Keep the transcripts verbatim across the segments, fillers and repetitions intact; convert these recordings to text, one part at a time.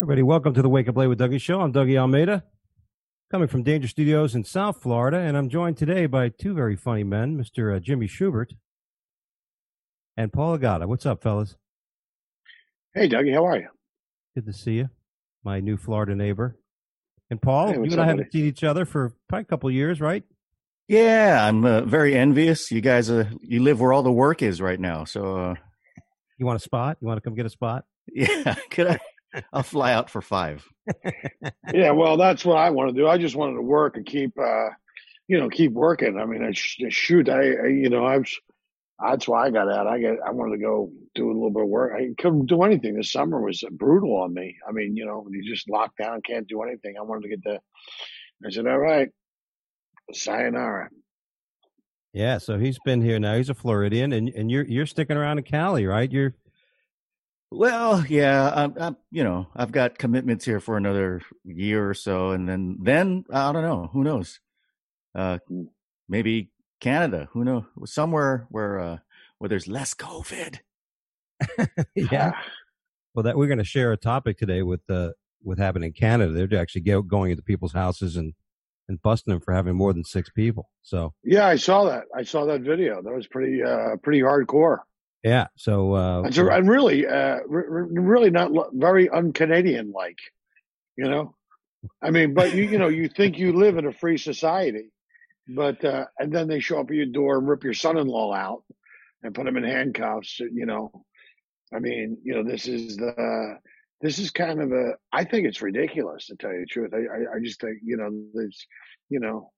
Everybody, welcome to the Wake Up Late with Dougie show. I'm Dougie Almeida, coming from Danger Studios in South Florida, and I'm joined today by two very funny men, Mister Uh, Jimmy Schubert and Paul Agata. What's up, fellas? Hey, Dougie, how are you? Good to see you, my new Florida neighbor. And Paul, Hey, you what's and I up, haven't buddy? seen each other for probably a couple of years, right? Yeah, I'm uh, very envious. You guys, uh, you live where all the work is right now. So, uh, You want a spot? You want to come get a spot? yeah, could I? I'll fly out for five. Yeah, well, that's what I want to do. I just wanted to work and keep, uh, you know, keep working. I mean, I sh- shoot, I, I, you know, I was, that's why I got out. I got, I wanted to go do a little bit of work. I couldn't do anything. This summer was brutal on me. I mean, you know, you just locked down, can't do anything. I wanted to get the, I said, all right, sayonara. Yeah, so he's been here now. He's a Floridian, and, and you're you're sticking around in Cali, right? You're Well, yeah, I'm, I'm, you know, I've got commitments here for another year or so, and then, then I don't know. Who knows? Uh, maybe Canada. Who knows? Somewhere where, uh, where there's less COVID. yeah. Well, that we're going to share a topic today with uh, with happening in Canada. They're actually go, going into people's houses and and busting them for having more than six people. So Yeah, I saw that. I saw that video. That was pretty, uh, pretty hardcore. yeah, so uh, It's a, and really, uh, re- re- really not lo- very un-Canadian like, you know. I mean, but you, you know, you think you live in a free society, but uh, and then they show up at your door and rip your son-in-law out and put him in handcuffs. You know, I mean, you know, this is the, this is kind of a. I think it's ridiculous to tell you the truth. I, I, I just think, you know, there's, you know,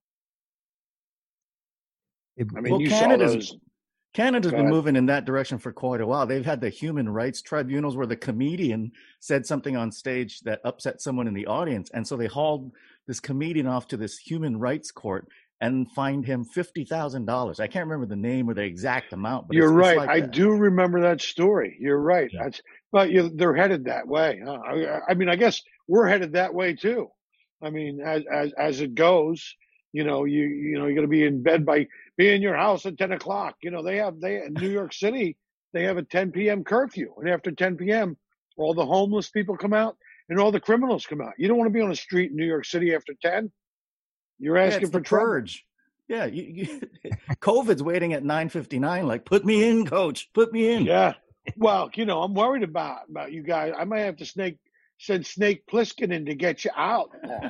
it, I mean, Well, you saw Canada's those. Canada's Go been ahead. moving in that direction for quite a while. They've had the human rights tribunals where the comedian said something on stage that upset someone in the audience. And so they hauled this comedian off to this human rights court and fined him fifty thousand dollars. I can't remember the name or the exact amount, but You're it's, it's right. like I that. do remember that story. You're right. Yeah. That's, but you, they're headed that way. Huh? I, I mean, I guess we're headed that way too. I mean, as as as it goes, you know, you you know, you're gonna be in bed by be in your house at ten o'clock. You know, they have they in New York City they have a ten p.m. curfew, and after ten p.m. all the homeless people come out and all the criminals come out. You don't want to be on the street in New York City after ten. You're Yeah, asking it's for the trouble. purge. Yeah, you, you, COVID's waiting at nine fifty-nine. Like, put me in, coach. Put me in. Yeah. Well, you know, I'm worried about about you guys. I might have to snake send Snake Plissken in to get you out. Paul.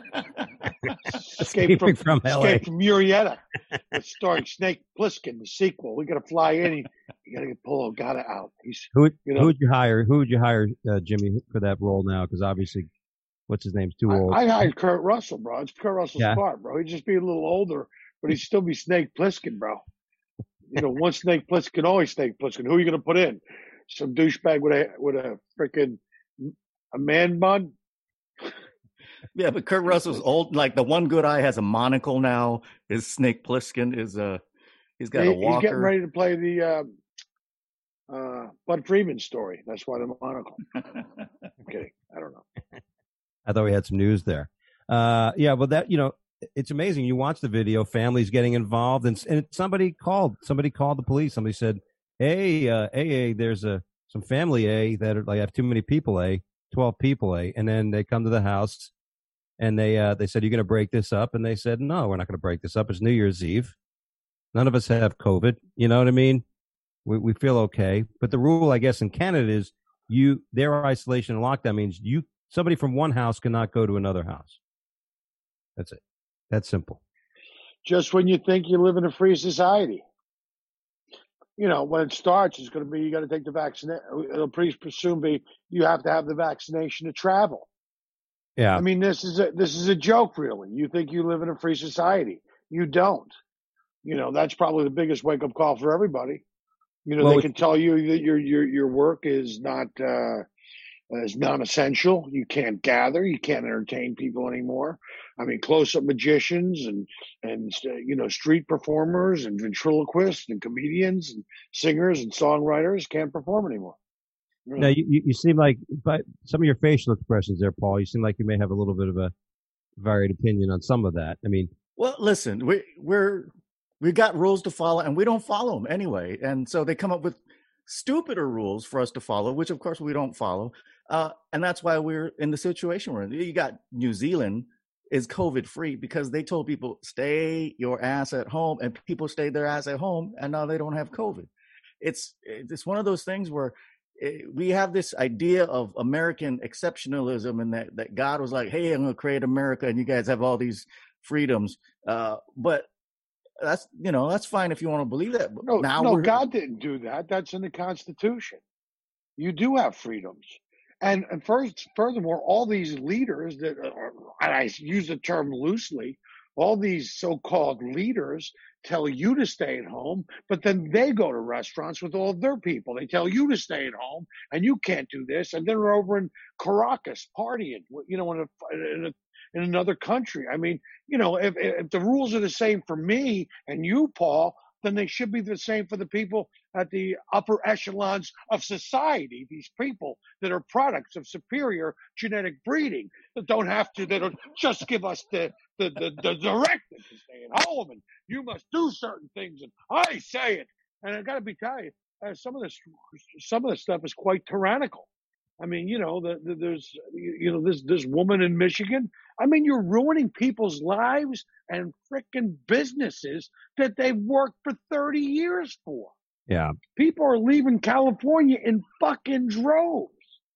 Escape from, Escaping from L A. Escape from Murrieta. It's starring Snake Plissken, the sequel. We got to fly in. You got to get Paul Ogata out. He's who would you know- who would you hire? Who would you hire, uh, Jimmy, for that role now? Because obviously, what's his name's too old. I, I hired Kurt Russell, bro. It's Kurt Russell's Yeah. part, bro. He'd just be a little older, but he'd still be Snake Plissken, bro. You know, one Snake Plissken, always Snake Plissken. Who are you going to put in? Some douchebag with a with a freaking a man bun? Yeah, but Kurt Russell's old. Like, the one good eye has a monocle now. His Snake Plissken is uh, he's got He- a he's walker. getting ready to play the uh, uh, Bud Freeman story. That's why the monocle. I'm kidding. I don't know. I thought we had some news there. Uh, yeah, well, that you know, it's amazing. You watch the video, families getting involved, and and somebody called. Somebody called the police. Somebody said, "Hey, uh, A A, there's a some family A that are like have too many people A, twelve people A," and then they come to the house, and they uh, they said, "You're going to break this up," and they said, "No, we're not going to break this up. It's New Year's Eve. None of us have COVID. You know what I mean? We we feel okay." But the rule, I guess, in Canada is you their isolation and lockdown means you somebody from one house cannot go to another house. That's it. That's simple. Just when you think you live in a free society. You know, when it starts, it's going to be you got to take the vaccination. It'll pretty soon be you have to have the vaccination to travel. Yeah. I mean, this is a this is a joke, really. You think you live in a free society? You don't. You know, that's probably the biggest wake up call for everybody. You know, Well, they it- can tell you that your your your work is not uh, is non-essential. You can't gather. You can't entertain people anymore. I mean, close-up magicians and and uh, you know, street performers and ventriloquists and comedians and singers and songwriters can't perform anymore. You know? Now, you, you you seem like, but some of your facial expressions there, Paul, you seem like you may have a little bit of a varied opinion on some of that. I mean, Well, listen, we we're we got rules to follow, and we don't follow them anyway. And so they come up with stupider rules for us to follow, which of course we don't follow. Uh, and that's why we're in the situation we're in. You got New Zealand is COVID free because they told people stay your ass at home, and people stayed their ass at home, and now they don't have COVID. It's it's one of those things where we have this idea of American exceptionalism, and that, that God was like, hey, I'm going to create America and you guys have all these freedoms. Uh, but that's, you know, that's fine if you want to believe that. But No, now no, we're, God didn't do that. That's in the Constitution. You do have freedoms. And, and first, furthermore, all these leaders that are, and I use the term loosely, all these so-called leaders tell you to stay at home, but then they go to restaurants with all of their people. They tell you to stay at home, and you can't do this. And then they're over in Caracas partying, you know, in, a, in, a, in another country. I mean, you know, if, if the rules are the same for me and you, Paul, then they should be the same for the people at the upper echelons of society, these people that are products of superior genetic breeding that don't have to, that don't just give us the, the, the, the directive to stay at home and you must do certain things and I say it. And I got to be telling you, uh, some of this, some of this stuff is quite tyrannical. I mean, you know, the, the, there's, you know, this, this woman in Michigan. I mean, you're ruining people's lives and frickin' businesses that they've worked for thirty years for. Yeah. People are leaving California in fucking droves.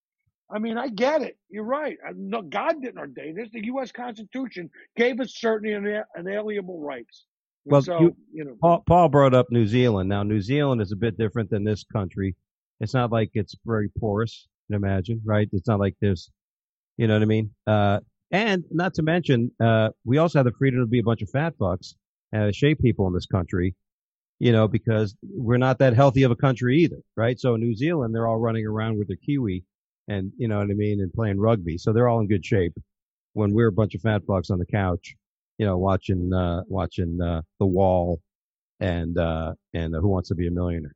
I mean, I get it. You're right. No, God didn't ordain this. The U S Constitution gave us certain ina- inalienable rights. And Well, so, you, you know, Paul, Paul brought up New Zealand. Now, New Zealand is a bit different than this country. It's not like it's very porous, you can imagine, right? It's not like there's, you know what I mean? Uh, and not to mention, uh, we also have the freedom to be a bunch of fat fucks, uh, shape people in this country, you know, because we're not that healthy of a country either, right? So in New Zealand, they're all running around with their kiwi and, you know what I mean, and playing rugby. So they're all in good shape when we're a bunch of fat fucks on the couch, you know, watching, uh, watching, uh, The Wall and, uh, and uh, Who Wants to Be a Millionaire.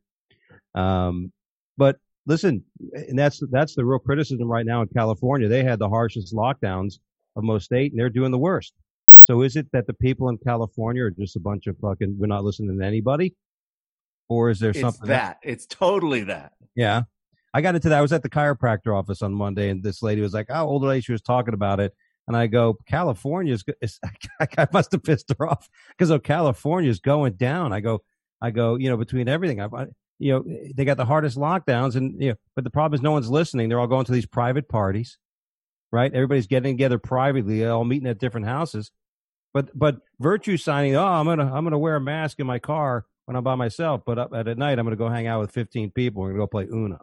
Um, but listen, and that's, that's the real criticism right now in California. They had the harshest lockdowns of most state and they're doing the worst. So is it that the people in California are just a bunch of fucking, we're not listening to anybody? Or is there it's something that? Else? It's totally that. Yeah. I got into that. I was at the chiropractor office on Monday and this lady was like, oh, old lady, she was talking about it. And I go, California's, is, I must have pissed her off because oh, California's going down. I go, I go, you know, between everything, I, you know, they got the hardest lockdowns and, you know, but the problem is no one's listening. They're all going to these private parties, right? Everybody's getting together privately, all meeting at different houses. But, but virtue signing, oh, I'm going to, I'm going to wear a mask in my car when I'm by myself. But up at, at night, I'm going to go hang out with fifteen people. We're going to go play Uno.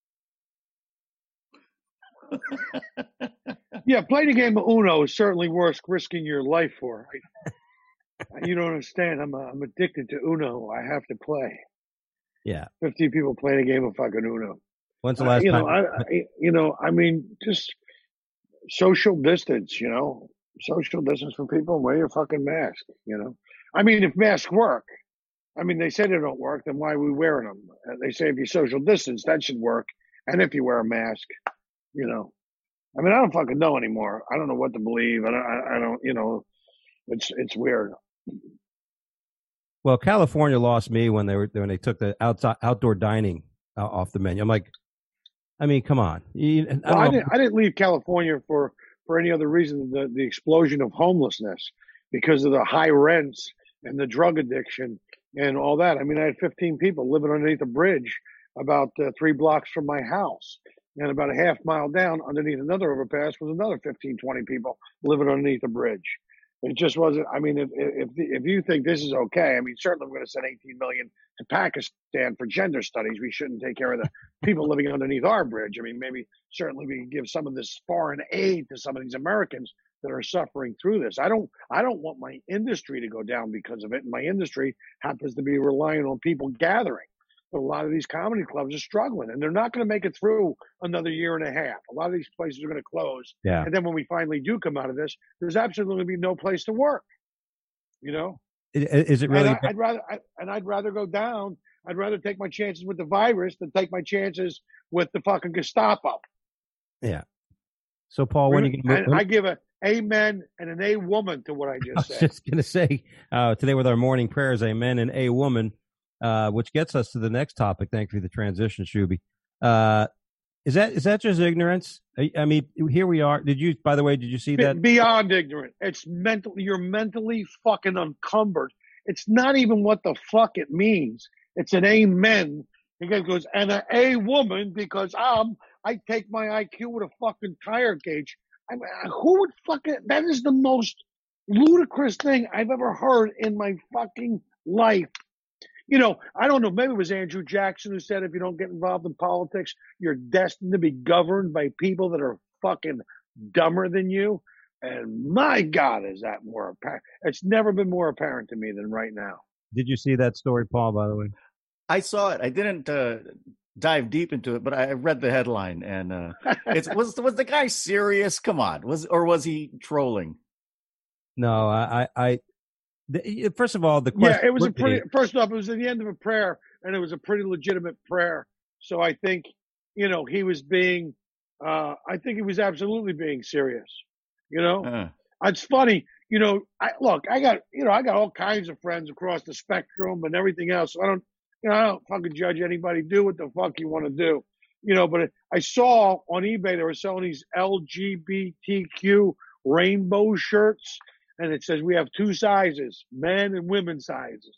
yeah, playing a game of Uno is certainly worth risking your life for. I, you don't understand. I'm, I'm addicted to Uno. I have to play. Yeah. fifteen people playing a game of fucking Uno. When's the last uh, you time? Know, I, I, you know, I mean, just social distance, you know, social distance from people and wear your fucking mask, you know. I mean, if masks work, I mean, they say they don't work, then why are we wearing them? Uh, they say if you social distance, that should work. And if you wear a mask, you know, I mean, I don't fucking know anymore. I don't know what to believe. I don't, I, I don't, you know, it's, it's weird. Well, California lost me when they were, when they took the outside outdoor dining uh, off the menu. I'm like, I mean, come on. You, I, well, I, didn't, I didn't leave California for, for any other reason than the, the explosion of homelessness because of the high rents and the drug addiction and all that. I mean, I had fifteen people living underneath a bridge about uh, three blocks from my house. And about a half mile down underneath another overpass was another fifteen, twenty people living underneath a bridge. It just wasn't, I mean, if if, if you think this is okay, I mean, certainly we're going to send eighteen million to Pakistan for gender studies. We shouldn't take care of the people living underneath our bridge. I mean, maybe certainly we can give some of this foreign aid to some of these Americans that are suffering through this. I don't, I don't want my industry to go down because of it. And my industry happens to be relying on people gathering. But a lot of these comedy clubs are struggling and they're not going to make it through another year and a half. A lot of these places are going to close. Yeah. And then when we finally do come out of this, there's absolutely going to be no place to work, you know? Is it really? And I, I'd rather, I, and I'd rather go down. I'd rather take my chances with the virus than take my chances with the fucking Gestapo. Yeah. So Paul, when you and I give a amen and an a woman to what I just I was said. just going to say uh, today with our morning prayers, amen and a woman. Uh, which gets us to the next topic. Thank you for the transition, Shuby. Uh, Is that is that just ignorance? I, I mean, here we are. Did you, by the way, did you see Be- that? Beyond ignorant. It's mental. You're mentally fucking encumbered. It's not even what the fuck it means. It's an amen. He goes, and a, a woman, because I'm, I take my I Q with a fucking tire gauge. I mean, who would fucking, that is the most ludicrous thing I've ever heard in my fucking life. You know, I don't know, maybe it was Andrew Jackson who said if you don't get involved in politics, you're destined to be governed by people that are fucking dumber than you. And my God, is that more apparent? It's never been more apparent to me than right now. Did you see that story, Paul, by the way? I saw it. I didn't uh, dive deep into it, but I read the headline. And uh, it's was was the guy serious? Come on, was or was he trolling? No, I, I, I the, first of all, the question. Yeah, it was a pretty. First off, it was at the end of a prayer, and it was a pretty legitimate prayer. So I think, you know, he was being. Uh, I think he was absolutely being serious. You know, uh. It's funny. You know, I look. I got you know, I got all kinds of friends across the spectrum and everything else. So I don't. You know, I don't fucking judge anybody. Do what the fuck you want to do. You know, but I saw on eBay they were selling these L G B T Q rainbow shirts, and it says we have two sizes, men and women sizes.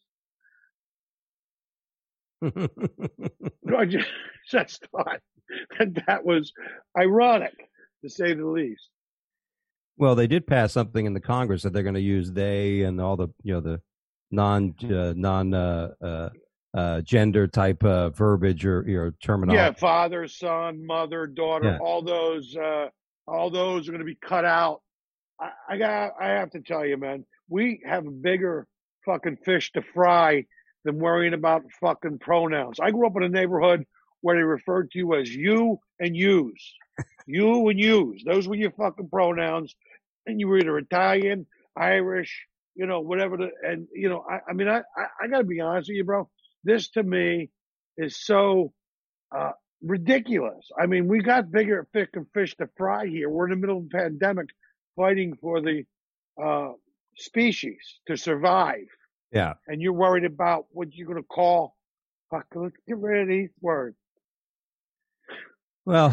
I just, just thought that that was ironic, to say the least. Well, they did pass something in the Congress that they're going to use they and all the you know the non uh, non uh, uh, uh, gender type uh, verbiage or, or terminology. Yeah, father, son, mother, daughter, yeah. all those uh, all those are going to be cut out. I, I got I have to tell you, man, we have a bigger fucking fish to fry than worrying about fucking pronouns. I grew up in a neighborhood where they referred to you as you and yous. You and yous. Those were your fucking pronouns. And you were either Italian, Irish, you know, whatever. The, and, you know, I, I mean, I, I, I got to be honest with you, bro. This to me is so uh, ridiculous. I mean, we got bigger fucking fish to fry here. We're in the middle of a pandemic fighting for the uh, species to survive. Yeah. And you're worried about what you're going to call, fuck, let's get rid of these words. Well,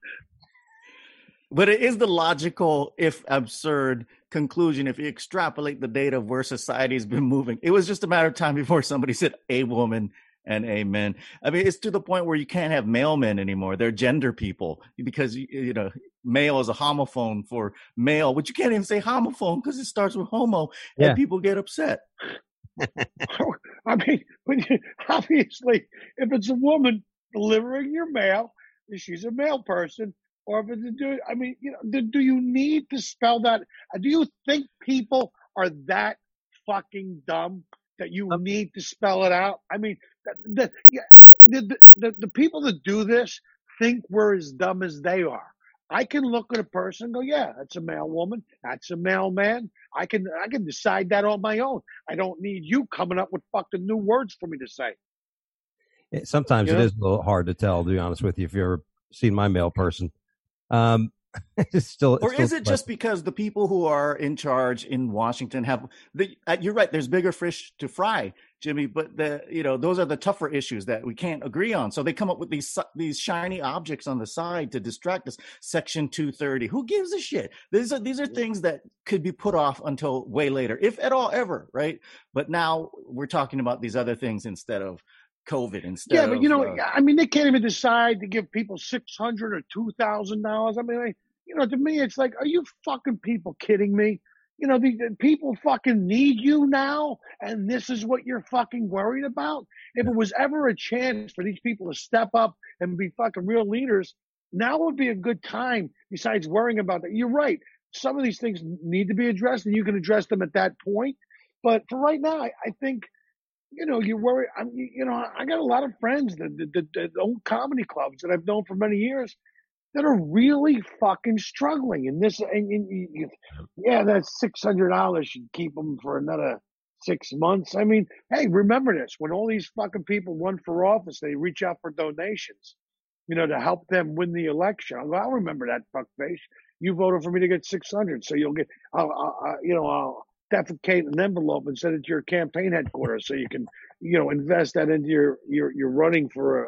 but it is the logical, if absurd, conclusion if you extrapolate the data of where society's been moving. It was just a matter of time before somebody said a woman and a man. I mean, it's to the point where you can't have male men anymore. They're gender people because, you know, male is a homophone for male, but you can't even say homophone because it starts with homo and yeah. people get upset. I mean, obviously, if it's a woman delivering your mail, she's a male person. Or if it's a dude, I mean, you know, do, do you need to spell that? Do you think people are that fucking dumb that you um, need to spell it out? I mean, the the, yeah, the the the people that do this think we're as dumb as they are. I can look at a person and go, yeah, that's a male woman, that's a male man. I can I can decide that on my own. I don't need you coming up with fucking new words for me to say. Sometimes you it know? is a little hard to tell, to be honest with you, if you've ever seen my male person. Um, it's still, it's or still is it just because the people who are in charge in Washington have the, uh, you're right, there's bigger fish to fry, Jimmy, but the, you know, those are the tougher issues that we can't agree on. So they come up with these, these shiny objects on the side to distract us. Section two thirty. Who gives a shit? These are, these are things that could be put off until way later, if at all ever. Right. But now we're talking about these other things instead of COVID instead. Yeah, but you know, of, uh, I mean, they can't even decide to give people six hundred or two thousand dollars. I mean, like, you know, to me, it's like, are you fucking people kidding me? You know, the, the people fucking need you now, and this is what you're fucking worried about. If it was ever a chance for these people to step up and be fucking real leaders, now would be a good time. Besides worrying about that, you're right. Some of these things need to be addressed, and you can address them at that point. But for right now, I, I think. You know, you worry. I'm, you know, I got a lot of friends that the, the, the old comedy clubs that I've known for many years that are really fucking struggling. And this, and, and you, you, yeah, that's six hundred dollars should keep them for another six months. I mean, hey, remember this: when all these fucking people run for office, they reach out for donations, you know, to help them win the election. I'll, I'll remember that fuckface. You voted for me to get six hundred, so you'll get, I'll, I'll, you know, I'll. defecate an envelope and send it to your campaign headquarters so you can, you know, invest that into your, your, your running for a,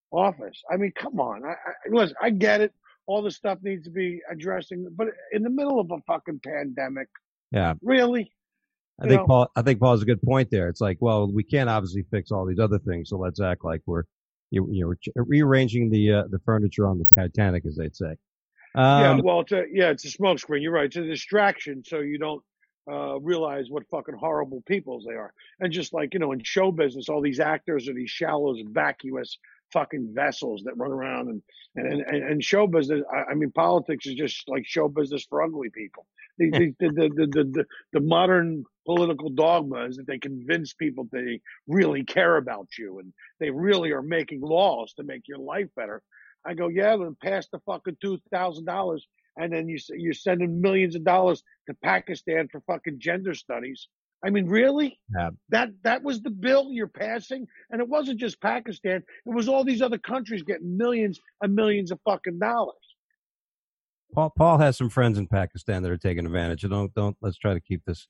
office. I mean, come on. I, I, listen, I get it. All this stuff needs to be addressing, but in the middle of a fucking pandemic, Yeah. really? I You think know? Paul. I think Paul has a good point there. It's like, well, we can't obviously fix all these other things, so let's act like we're you, you know we're rearranging the uh, the furniture on the Titanic, as they'd say. Yeah, Um, well, it's a yeah, it's a smokescreen. You're right. It's a distraction, so you don't uh, realize what fucking horrible peoples they are. And just like you know, in show business, all these actors are these shallow, vacuous fucking vessels that run around and and and, and show business. I, I mean, politics is just like show business for ugly people. The the the the the, the, the, the modern political dogma is that they convince people they really care about you and they really are making laws to make your life better. I go, yeah, then pass the fucking two thousand dollars, and then you you're sending millions of dollars to Pakistan for fucking gender studies. I mean, really? yeah. That that was the bill you're passing, and it wasn't just Pakistan. It was all these other countries getting millions and millions of fucking dollars. Paul Paul has some friends in Pakistan that are taking advantage. So don't don't let's try to keep this.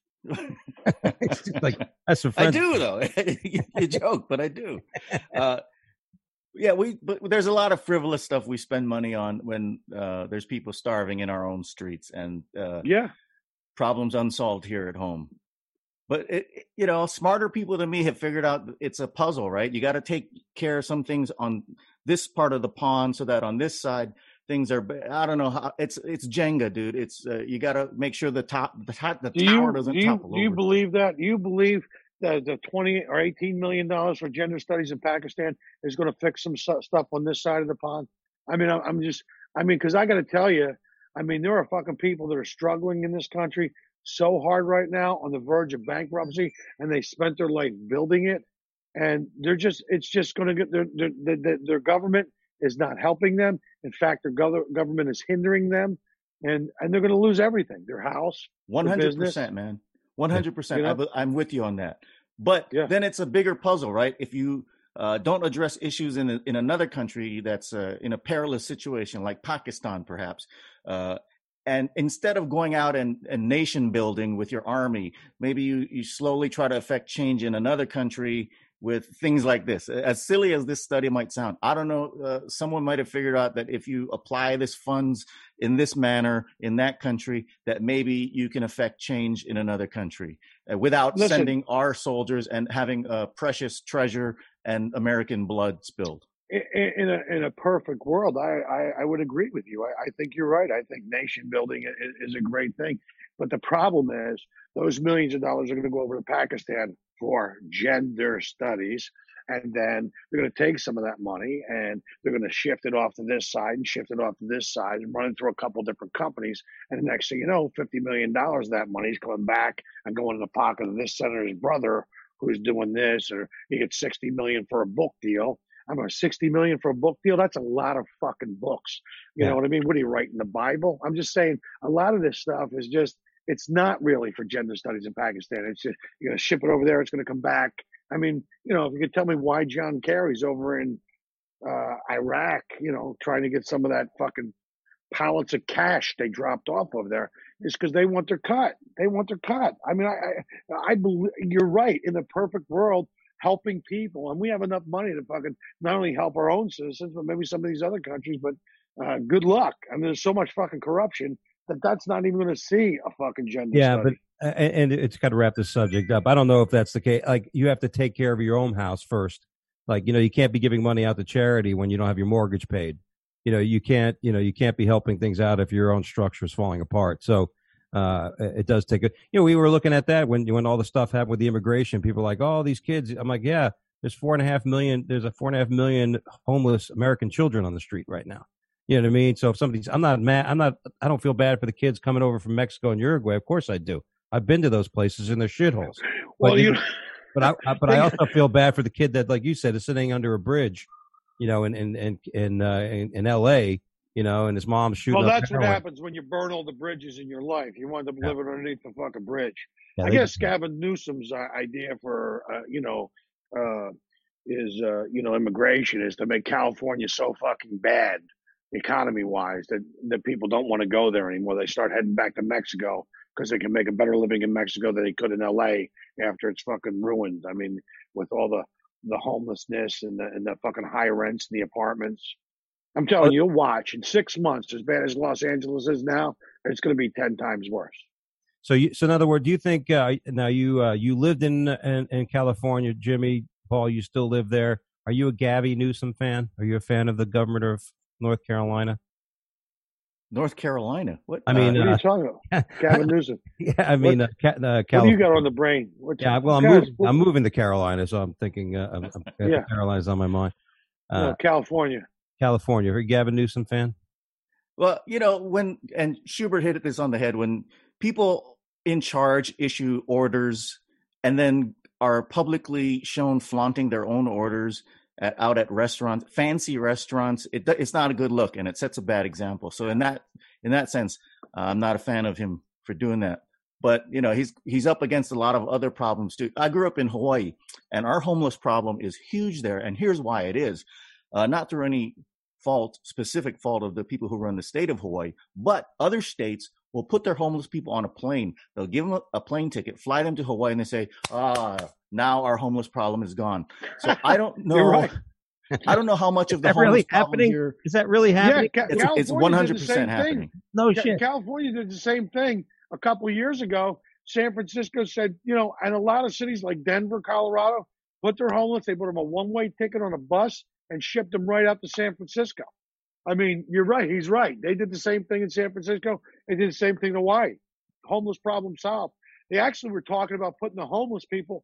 Like that's some I friends. do though. You joke, but I do. Uh, yeah, we. But there's a lot of frivolous stuff we spend money on when uh, there's people starving in our own streets and uh, Yeah. problems unsolved here at home. But it, you know, smarter people than me have figured out it's a puzzle, right? You got to take care of some things on this part of the pond so that on this side things are. I don't know how it's it's Jenga, dude. It's uh, you got to make sure the top the top the Do tower you doesn't do you topple do you over. believe that? Do you believe that the twenty or eighteen million dollars for gender studies in Pakistan is going to fix some su- stuff on this side of the pond? I mean, I'm, I'm just, I mean, because I got to tell you, I mean, there are fucking people that are struggling in this country so hard right now on the verge of bankruptcy, and they spent their life building it, and they're just, it's just going to get their, their their their government is not helping them. In fact, their gov- government is hindering them, and and they're going to lose everything: their house, One their hundred business. percent, man. One hundred You percent. know? I'm with you on that. But Yeah. then it's a bigger puzzle, right? If you uh, don't address issues in a, in another country that's uh, in a perilous situation, like Pakistan, perhaps, uh, and instead of going out and, and nation building with your army, maybe you you slowly try to affect change in another country with things like this. As silly as this study might sound, I don't know, uh, someone might have figured out that if you apply this funds in this manner in that country, that maybe you can affect change in another country uh, without Listen. sending our soldiers and having a precious treasure and American blood spilled. In, in a in a perfect world, I, I, I would agree with you. I, I think you're right. I think nation building is, is a great thing, but the problem is those millions of dollars are going to go over to Pakistan for gender studies, and then they're going to take some of that money and they're going to shift it off to this side and shift it off to this side and run it through a couple different companies. And the next thing you know, fifty million dollars of that money is coming back and going in the pocket of this senator's brother who's doing this, or he gets sixty million dollars for a book deal. I don't know, sixty million for a book deal. That's a lot of fucking books. You Yeah. know what I mean? What are you writing, the Bible? I'm just saying a lot of this stuff is just, it's not really for gender studies in Pakistan. It's just, you're going to ship it over there. It's going to come back. I mean, you know, if you could tell me why John Kerry's over in uh, Iraq, you know, trying to get some of that fucking pallets of cash they dropped off over there, is because they want their cut. They want their cut. I mean, I, I, I believe you're right. In the perfect world, helping people, and we have enough money to fucking not only help our own citizens, but maybe some of these other countries. But uh, good luck. I mean, there's so much fucking corruption that that's not even going to see a fucking gender Yeah, study. but uh, and it's got to wrap this subject up. I don't know if that's the case. Like, you have to take care of your own house first. Like, you know, you can't be giving money out to charity when you don't have your mortgage paid. You know, you can't, you know, you can't be helping things out if your own structure is falling apart. So uh, it does take a, you know, we were looking at that when, when all the stuff happened with the immigration, people were like, oh, these kids. I'm like, yeah, there's four and a half million, there's a four and a half million homeless American children on the street right now. You know what I mean? So if somebody's, I'm not mad, I'm not, I don't feel bad for the kids coming over from Mexico and Uruguay. Of course I do. I've been to those places and they're shitholes. Well, But, you, but I, I but I also feel bad for the kid that, like you said, is sitting under a bridge, you know, in in in in, uh, in, in L A, you know, and his mom's shooting. well, up that's what heroin. happens when you burn all the bridges in your life. You wind up Yeah. living underneath the fucking bridge. Yeah, I they- guess Gavin Newsom's uh, idea for, uh, you know, uh, is, uh, you know, immigration is to make California so fucking bad, economy wise, that, that people don't want to go there anymore. They start heading back to Mexico because they can make a better living in Mexico than they could in L A after it's fucking ruined. I mean, with all the the homelessness and the and the fucking high rents in the apartments. I'm telling you, you'll watch in six months, as bad as Los Angeles is now, it's going to be ten times worse. So, you, so in other words, do you think uh, now you uh, you lived in, in in California, Jimmy, Paul? You still live there. Are you a Gavin Newsom fan? Are you a fan of the governor of North Carolina? North Carolina. What? I mean, uh, what are uh, you talking about? Gavin Newsom. Yeah, I mean, what, uh, ca- uh, what do you got on the brain? What's, yeah, well, I'm guys, moving. I'm moving to Carolina, so I'm thinking. Uh, I'm, I'm, yeah, Carolina's on my mind. Uh, no, California. California. Are you a Gavin Newsom fan? Well, you know, when and Schubert hit this on the head, when people in charge issue orders and then are publicly shown flaunting their own orders at, out at restaurants, fancy restaurants, it, it's not a good look, and it sets a bad example. So in that in that sense, uh, I'm not a fan of him for doing that. But you know, he's he's up against a lot of other problems too. I grew up in Hawaii, and our homeless problem is huge there. And here's why it is: uh, not through any fault, specific fault of the people who run the state of Hawaii, but other states will put their homeless people on a plane. They'll give them a, a plane ticket, fly them to Hawaii, and they say, ah, now our homeless problem is gone. So I don't know. Right. I don't know how much of the Is that homeless really problem happening? here. Is that really happening? Yeah, It's, it's one hundred percent happening. Thing. No Ca- shit. California did the same thing a couple of years ago. San Francisco said, you know, and a lot of cities like Denver, Colorado, put their homeless, they put them a one-way ticket on a bus and shipped them right up to San Francisco. I mean, you're right. He's right. They did the same thing in San Francisco. They did the same thing in Hawaii. Homeless problem solved. They actually were talking about putting the homeless people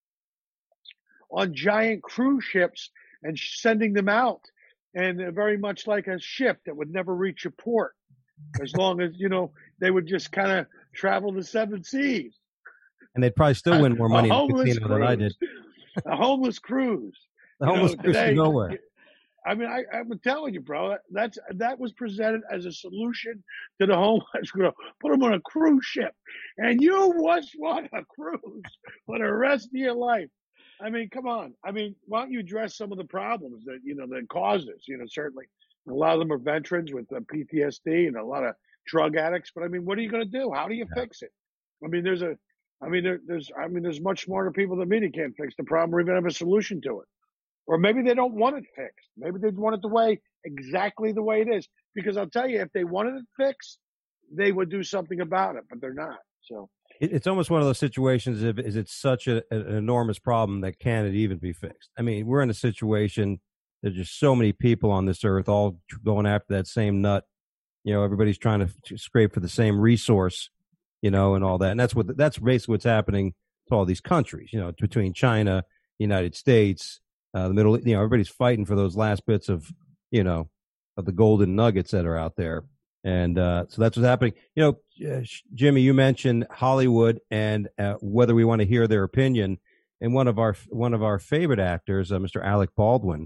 on giant cruise ships and sending them out. And they're very much like a ship that would never reach a port, as long as, you know, they would just kind of travel the seven seas. And they'd probably still win more money in the casino than I did. A homeless cruise. The homeless you know, cruise today, is nowhere. I mean, I, I'm telling you, bro, that's that was presented as a solution to the homeless. We're gonna put them on a cruise ship, and you just want a cruise for the rest of your life. I mean, come on. I mean, why don't you address some of the problems that you know that cause this? You know, certainly a lot of them are veterans with uh, P T S D and a lot of drug addicts. But I mean, what are you going to do? How do you yeah. fix it? I mean, there's a, I mean, there, there's, I mean, there's much smarter people than me that can't fix the problem or even have a solution to it. Or maybe they don't want it fixed. Maybe they want it the way, exactly the way it is. Because I'll tell you, if they wanted it fixed, they would do something about it, but they're not. So it's almost one of those situations. If is it's such a, an enormous problem that can it even be fixed? I mean, we're in a situation. There's just so many people on this earth, all going after that same nut. You know, everybody's trying to scrape for the same resource. You know, and all that. And that's what that's basically what's happening to all these countries. You know, between China, United States. Uh, the middle, you know, everybody's fighting for those last bits of, you know, of the golden nuggets that are out there. And uh, so that's what's happening. You know, uh, Jimmy, you mentioned Hollywood and uh, whether we want to hear their opinion. And one of our one of our favorite actors, uh, Mister Alec Baldwin,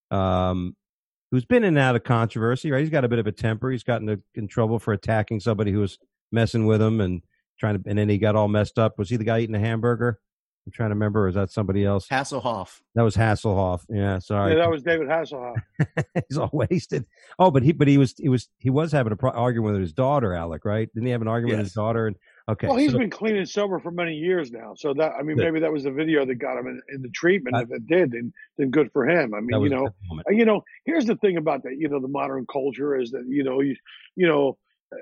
um, who's been in and out of controversy, right? He's got a bit of a temper. He's gotten in, in trouble for attacking somebody who was messing with him and trying to, and then he got all messed up. Was he the guy eating a hamburger? I'm trying to remember. Or is that somebody else? Hasselhoff. That was Hasselhoff. Yeah, sorry. Yeah, that was David Hasselhoff. He's all wasted. Oh, but he, but he was, he was, he was having a pro- argument with his daughter, Alec, right? Didn't he have an argument yes. with his daughter? And okay. Well, he's so, been clean and sober for many years now. So that, I mean, good. Maybe that was the video that got him in, in the treatment. I, if it did, then, then good for him. I mean, you know, you know, here's the thing about that, you know, the modern culture is that, you know, you, you know,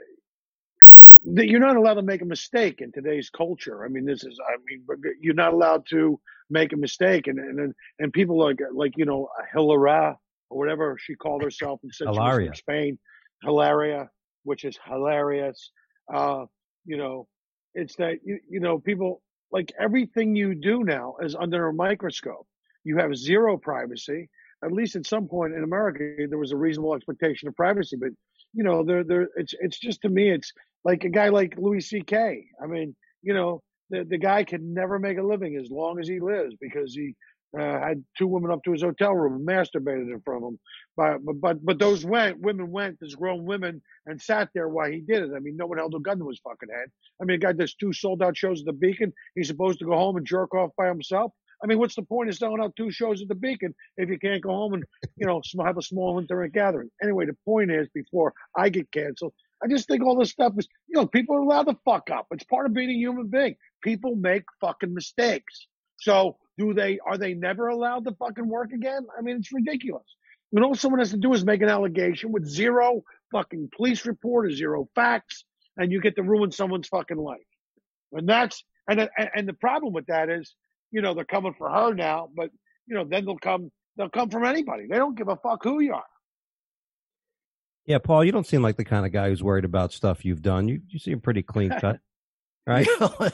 that you're not allowed to make a mistake in today's culture. I mean, this is, I mean, you're not allowed to make a mistake. And, and, and people like, like, you know, Hilaria or whatever she called herself and said Hilaria. She was from Spain, Hilaria, which is hilarious. Uh, you know, it's that, you, you know, people like everything you do now is under a microscope. You have zero privacy. At least at some point in America, there was a reasonable expectation of privacy, but you know, there, there, it's, it's just to me, it's like a guy like Louis C K. I mean, you know, the the guy can never make a living as long as he lives because he uh, had two women up to his hotel room and masturbated in front of him. But but but, but those went, women went, as grown women, and sat there while he did it. I mean, no one held a gun to his fucking head. I mean, a guy does two sold out shows at the Beacon. He's supposed to go home and jerk off by himself. I mean, what's the point of selling out two shows at the Beacon if you can't go home and, you know, have a small internet gathering? Anyway, the point is, before I get canceled, I just think all this stuff is, you know, people are allowed to fuck up. It's part of being a human being. People make fucking mistakes. So do they, are they never allowed to fucking work again? I mean, it's ridiculous. And all someone has to do is make an allegation with zero fucking police report or zero facts, and you get to ruin someone's fucking life. And that's, and, and the problem with that is, you know, they're coming for her now, but, you know, then they'll come, they'll come from anybody. They don't give a fuck who you are. Yeah, Paul, you don't seem like the kind of guy who's worried about stuff you've done. You you seem pretty clean cut, right?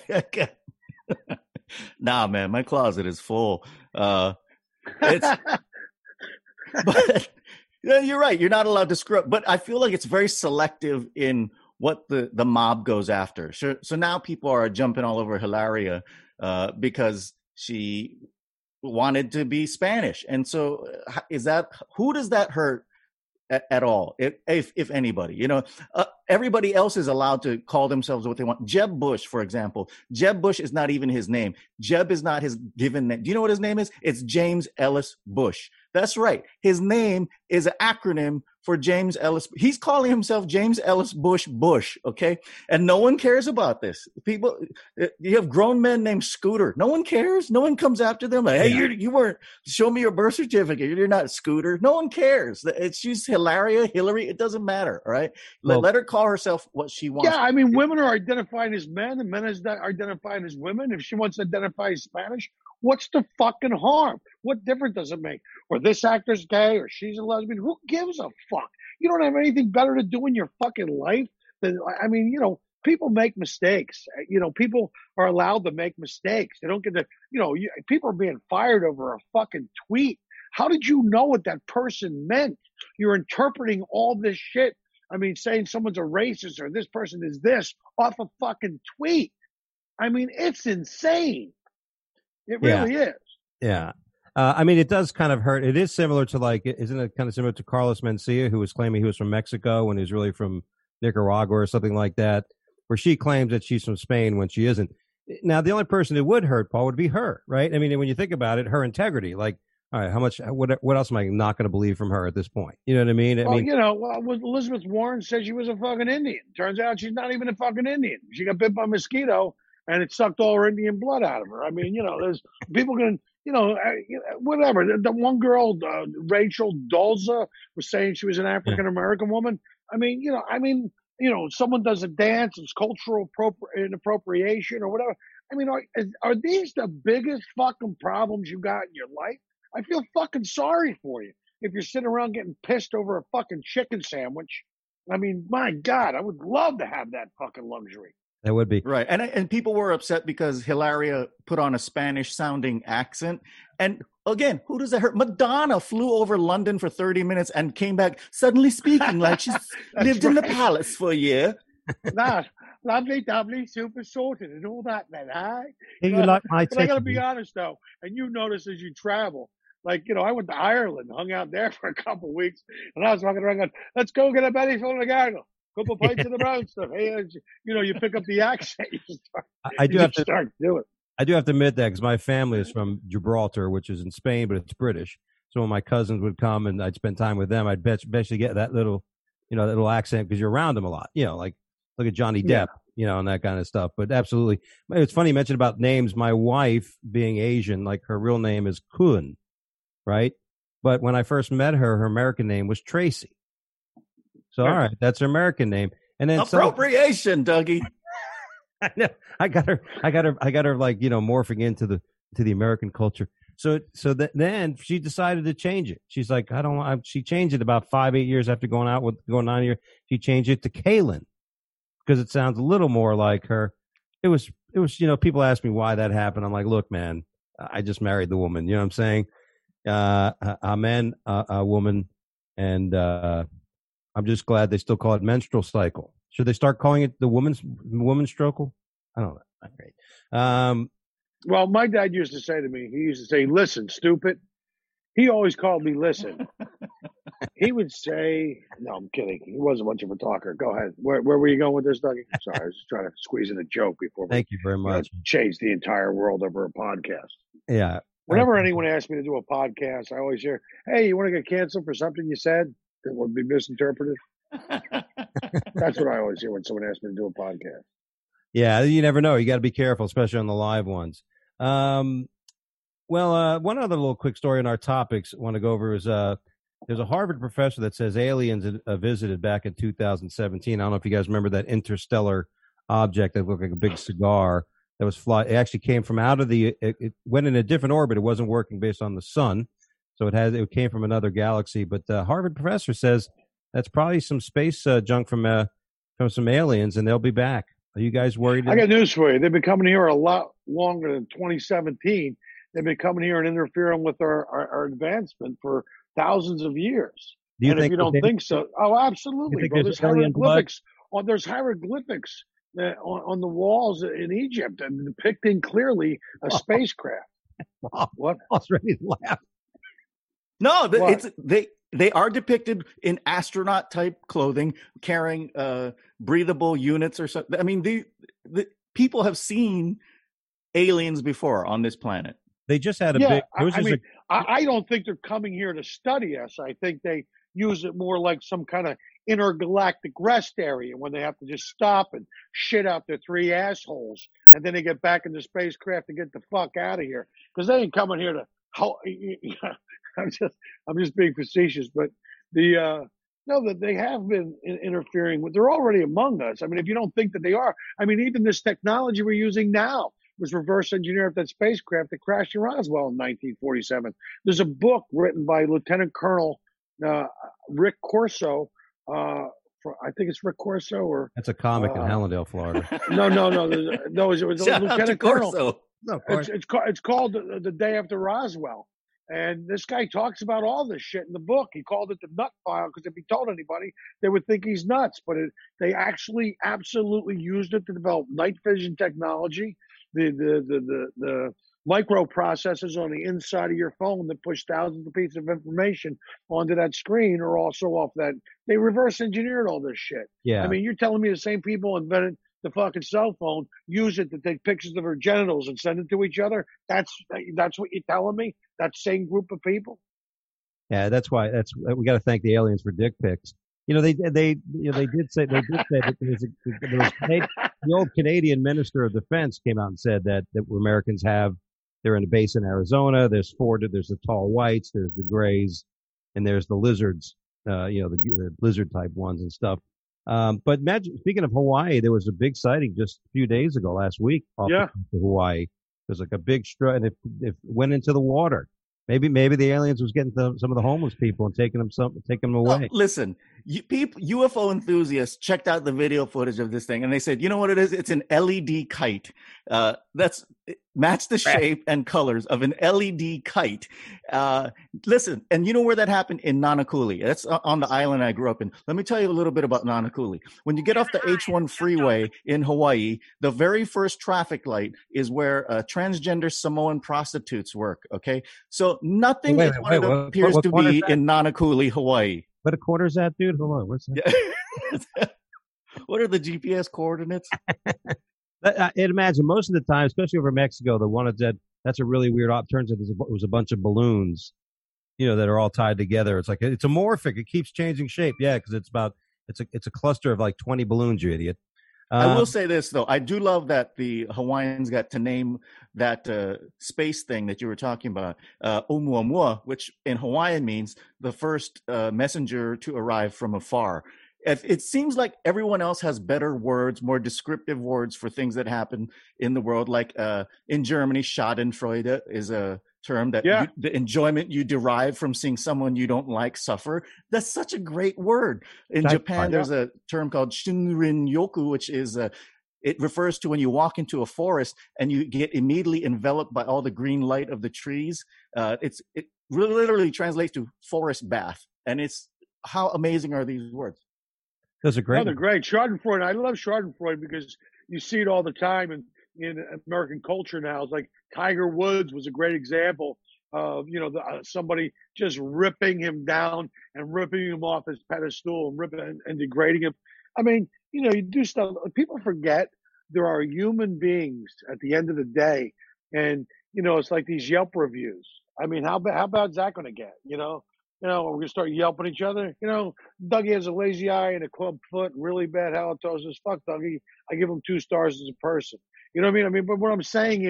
Nah, man, my closet is full. Uh, it's, but yeah, you're right. You're not allowed to screw up. But I feel like it's very selective in what the, the mob goes after. So, so now people are jumping all over Hilaria uh, because she wanted to be Spanish. And so is that, who does that hurt at, at all, if, if if anybody? You know, uh, everybody else is allowed to call themselves what they want. Jeb Bush, for example. Jeb Bush is not even his name. Jeb is not his given name. Do you know what his name is? It's James Ellis Bush. That's right. His name is an acronym for James Ellis. He's calling himself James Ellis Bush Bush, okay? And no one cares about this. People, you have grown men named Scooter. No one cares. No one comes after them. Like, hey, Yeah. you're, you weren't, show me your birth certificate. You're not Scooter. No one cares. It's just Hilaria, Hillary. It doesn't matter, all right? Let, Well- let her call herself what she wants. Yeah, I mean, women are identifying as men and men are identifying as women. If she wants to identify as Spanish, what's the fucking harm? What difference does it make? Or this actor's gay or she's a lesbian. Who gives a fuck? You don't have anything better to do in your fucking life than, I mean, you know, people make mistakes. You know, people are allowed to make mistakes. They don't get to, you know, you, people are being fired over a fucking tweet. How did you know what that person meant? You're interpreting all this shit. I mean, saying someone's a racist or this person is this off a fucking tweet. I mean, it's insane. It Yeah. really is. Yeah. Uh, I mean, it does kind of hurt. It is similar to like, isn't it kind of similar to Carlos Mencia, who was claiming he was from Mexico when he's really from Nicaragua or something like that, where she claims that she's from Spain when she isn't. Now, the only person it would hurt, Paul, would be her, right? I mean, when you think about it, her integrity, like, all right, how much, what, what else am I not going to believe from her at this point? You know what I mean? I Well, mean, you know, well, Elizabeth Warren said she was a fucking Indian. Turns out she's not even a fucking Indian. She got bit by a mosquito and it sucked all her Indian blood out of her. I mean, you know, there's people can, you know, uh, whatever. The, the one girl, uh, Rachel Dolezal, was saying she was an African American woman. I mean, you know, I mean, you know, someone does a dance, it's cultural appropri- inappropriation or whatever. I mean, are, are these the biggest fucking problems you got in your life? I feel fucking sorry for you if you're sitting around getting pissed over a fucking chicken sandwich. I mean, my God, I would love to have that fucking luxury. that would be. Right. And and people were upset because Hilaria put on a Spanish sounding accent. And again, who does that hurt? Madonna flew over London for thirty minutes and came back suddenly speaking like she's lived in the right. palace for a year. Nah, lovely, lovely, super sorted and all that, man. Huh? Hey, you But- like my But I got to ticket? be honest, though, and you notice as you travel, like, you know, I went to Ireland, hung out there for a couple of weeks, and I was walking around going, let's go get a belly full of gargle. Couple pints of the brown stuff. Hey, uh, you know, you pick up the accent. You just start, I, I do you have just to. start doing it. I do have to admit that because my family is from Gibraltar, which is in Spain, but it's British. So when my cousins would come and I'd spend time with them, I'd bet, bet you get that little, you know, that little accent because you're around them a lot. You know, like look at Johnny Depp, Yeah. you know, and that kind of stuff. But absolutely, it's funny you mentioned about names. My wife, being Asian, like her real name is Kun, right? But when I first met her, her American name was Tracy. So all right, that's her American name. And then some- Appropriation, Dougie. I know. I got her. I got her. I got her. Like, you know, morphing into the to the American culture. So so that then she decided to change it. She's like, I don't want. I, she changed it about five, eight years after going out with going nine years. She changed it to Kaylin because it sounds a little more like her. It was. It was. You know, people ask me why that happened. I'm like, look, man, I just married the woman. You know what I'm saying? Uh, a man, a, a woman, and uh, I'm just glad they still call it menstrual cycle. Should they start calling it the woman's woman's stroke? I don't know. Not great. Um, Well, my dad used to say to me, he used to say, listen, stupid. He always called me listen. He would say, no, I'm kidding. He wasn't much of a talker. Go ahead. Where, where were you going with this, Dougie? Sorry, I was just trying to squeeze in a joke before we thank you very you know, much. change the entire world over a podcast. Yeah. Whenever Uh, anyone asks me to do a podcast, I always hear, hey, you want to get canceled for something you said that would be misinterpreted? That's what I always hear when someone asks me to do a podcast. Yeah, you never know. You got to be careful, especially on the live ones. Um, Well, uh, one other little quick story on our topics I want to go over is uh, there's a Harvard professor that says aliens uh, visited back in two thousand seventeen. I don't know if you guys remember that interstellar object that looked like a big cigar that was fly. It actually came from out of the. It, it went in a different orbit. It wasn't working based on the sun, so it had it came from another galaxy. But the Harvard professor says that's probably some space uh, junk from uh, from some aliens, and they'll be back. Are you guys worried? I got news for you. They've been coming here a lot longer than twenty seventeen. They've been coming here and interfering with our, our, our advancement for thousands of years. Do you and think if you don't they, think so, oh, absolutely. think Bro. there's There's alien blood? hieroglyphics. On, there's hieroglyphics uh, on, on the walls in Egypt and depicting clearly a spacecraft. What? I was ready to laugh. No, the, What? it's they they are depicted in astronaut type clothing, carrying uh, breathable units or something. I mean, the, the people have seen aliens before on this planet. They just had a Yeah, big. I, It was I just mean, a, I, I don't think they're coming here to study us. I think they use it more like some kind of intergalactic rest area when they have to just stop and shit out their three assholes, and then they get back in the spacecraft to get the fuck out of here because they ain't coming here to. I'm just, I'm just being facetious, but the uh, no, that they have been in, interfering with. They're already among us. I mean, if you don't think that they are, I mean, even this technology we're using now was reverse engineered that spacecraft that crashed in Roswell in nineteen forty-seven. There's a book written by Lieutenant Colonel uh, Rick Corso. Uh, for, I think it's Rick Corso or that's a comic uh, in Hallandale, Florida. no, no, no, no. It was, it was a Shout out to Lieutenant Colonel. Corso. No, It's it's called it's called the, the Day After Roswell, and this guy talks about all this shit in the book. He called it the Nut File because if he told anybody, they would think he's nuts. But it, they actually absolutely used it to develop night vision technology, the the the the, the microprocessors on the inside of your phone that push thousands of pieces of information onto that screen are also off that. They reverse engineered all this shit. yeah. I mean, you're telling me the same people invented the fucking cell phone, use it to take pictures of her genitals and send it to each other? That's that's what you're telling me? That same group of people? Yeah, that's why. That's we got to thank the aliens for dick pics. You know, they they you know they did say they did say that there was, a, there was Canadian, the old Canadian Minister of Defense came out and said that that Americans have. They're in a base in Arizona. There's four. There's the tall whites. There's the grays, and there's the lizards. Uh, you know, the, the lizard type ones and stuff. Um, but imagine, speaking of Hawaii, there was a big sighting just a few days ago, last week, off Yeah. the coast of Hawaii. There's like a big strut, and it, it went into the water. Maybe, maybe the aliens was getting to some of the homeless people and taking them some, taking them away. No, listen, you, people, U F O enthusiasts checked out the video footage of this thing, and they said, "You know what it is? It's an L E D kite. Uh, that's match the shape and colors of an L E D kite." Uh, listen, and you know where that happened? In Nanakuli. That's on the island I grew up in. Let me tell you a little bit about Nanakuli. When you get off the H one freeway in Hawaii, the very first traffic light is where uh, transgender Samoan prostitutes work. Okay, so nothing Wait, is wait, what it wait, what- appears what to corner is be that? in Nanakuli, Hawaii. What a quarter is that, dude? Hold on, what's that? Yeah. What are the G P S coordinates? I, I'd imagine most of the time, especially over Mexico, the one that that's a really weird op. Turns out it was a bunch of balloons, you know, that are all tied together. It's like it's amorphic. It keeps changing shape. Yeah, because it's about it's a it's a cluster of like twenty balloons. You idiot. I Um, will say this though, I do love that the Hawaiians got to name that uh, space thing that you were talking about, uh, Oumuamua, which in Hawaiian means the first uh, messenger to arrive from afar. It, it seems like everyone else has better words, more descriptive words for things that happen in the world. Like uh, in Germany, Schadenfreude is a term that Yeah. you, the enjoyment you derive from seeing someone you don't like suffer. That's such a great word. In That's Japan, fine. there's a term called Shinrin Yoku, which is uh, it refers to when you walk into a forest and you get immediately enveloped by all the green light of the trees. Uh, it's it really literally translates to forest bath, and it's how amazing are these words? those are No, great. they're great. Schadenfreude. I love Schadenfreude because you see it all the time in, in American culture now. It's like Tiger Woods was a great example of, you know, the, uh, somebody just ripping him down and ripping him off his pedestal and ripping and, and degrading him. I mean, you know, you do stuff. People forget there are human beings at the end of the day. And, you know, it's like these Yelp reviews. I mean, how, ba- how bad is that going to get? You know, you know, we're going to start yelping at each other. You know, Dougie has a lazy eye and a club foot and really bad halitosis. Fuck Dougie. I give him two stars as a person. You know what I mean? I mean, but what I'm saying is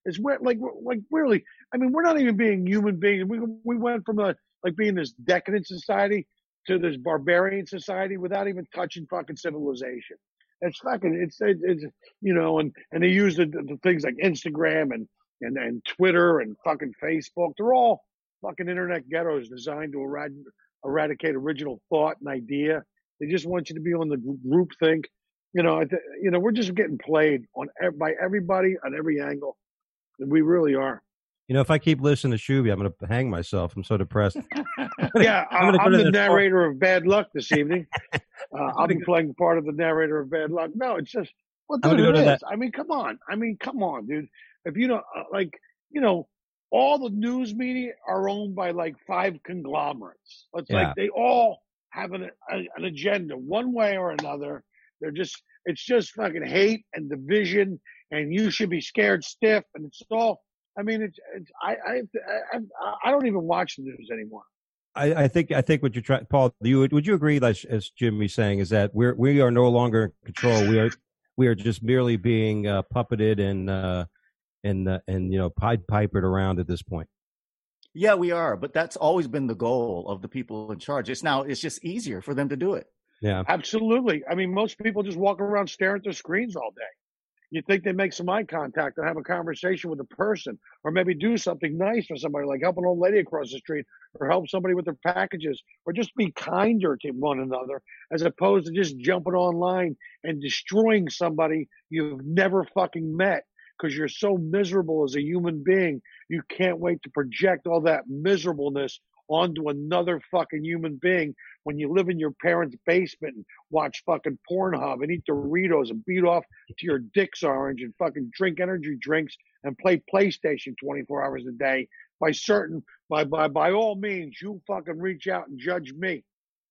It's where, like, like really. I mean, we're not even being human beings. We we went from a like being this decadent society to this barbarian society without even touching fucking civilization. It's fucking. It's it's, it's you know, and and they use the, the things like Instagram and and and Twitter and fucking Facebook. They're all fucking internet ghettos designed to erad- eradicate original thought and idea. They just want you to be on the group think. You know, you know, we're just getting played on by everybody on every angle. And we really are. You know, if I keep listening to Shuby, I'm going to hang myself. I'm so depressed. yeah, I'm, I'm the narrator of Bad Luck this evening. Uh, I'll be playing part of the narrator of Bad Luck. No, it's just, well, dude, it is. That. I mean, come on. I mean, come on, dude. If you don't, uh, like, you know, all the news media are owned by like five conglomerates. It's yeah. like they all have an, a, an agenda one way or another. They're just, it's just fucking hate and division, and you should be scared stiff. And it's all, I mean, it's, it's I, I, I, I don't even watch the news anymore. I, I think, I think what you're trying, Paul, do you, would you agree, like, as Jimmy's saying, is that we're, we are no longer in control. We are, we are just merely being uh, puppeted and, uh, and, uh, and, you know, pied pipered around at this point. Yeah, we are. But that's always been the goal of the people in charge. It's now, it's just easier for them to do it. Yeah, absolutely. I mean, most people just walk around staring at their screens all day. You think they make some eye contact and have a conversation with a person, or maybe do something nice for somebody, like help an old lady across the street, or help somebody with their packages, or just be kinder to one another, as opposed to just jumping online and destroying somebody you've never fucking met because you're so miserable as a human being. You can't wait to project all that miserableness onto another fucking human being when you live in your parents' basement and watch fucking Pornhub and eat Doritos and beat off to your dick's orange and fucking drink energy drinks and play PlayStation twenty-four hours a day. By certain, by, by, by all means, you fucking reach out and judge me.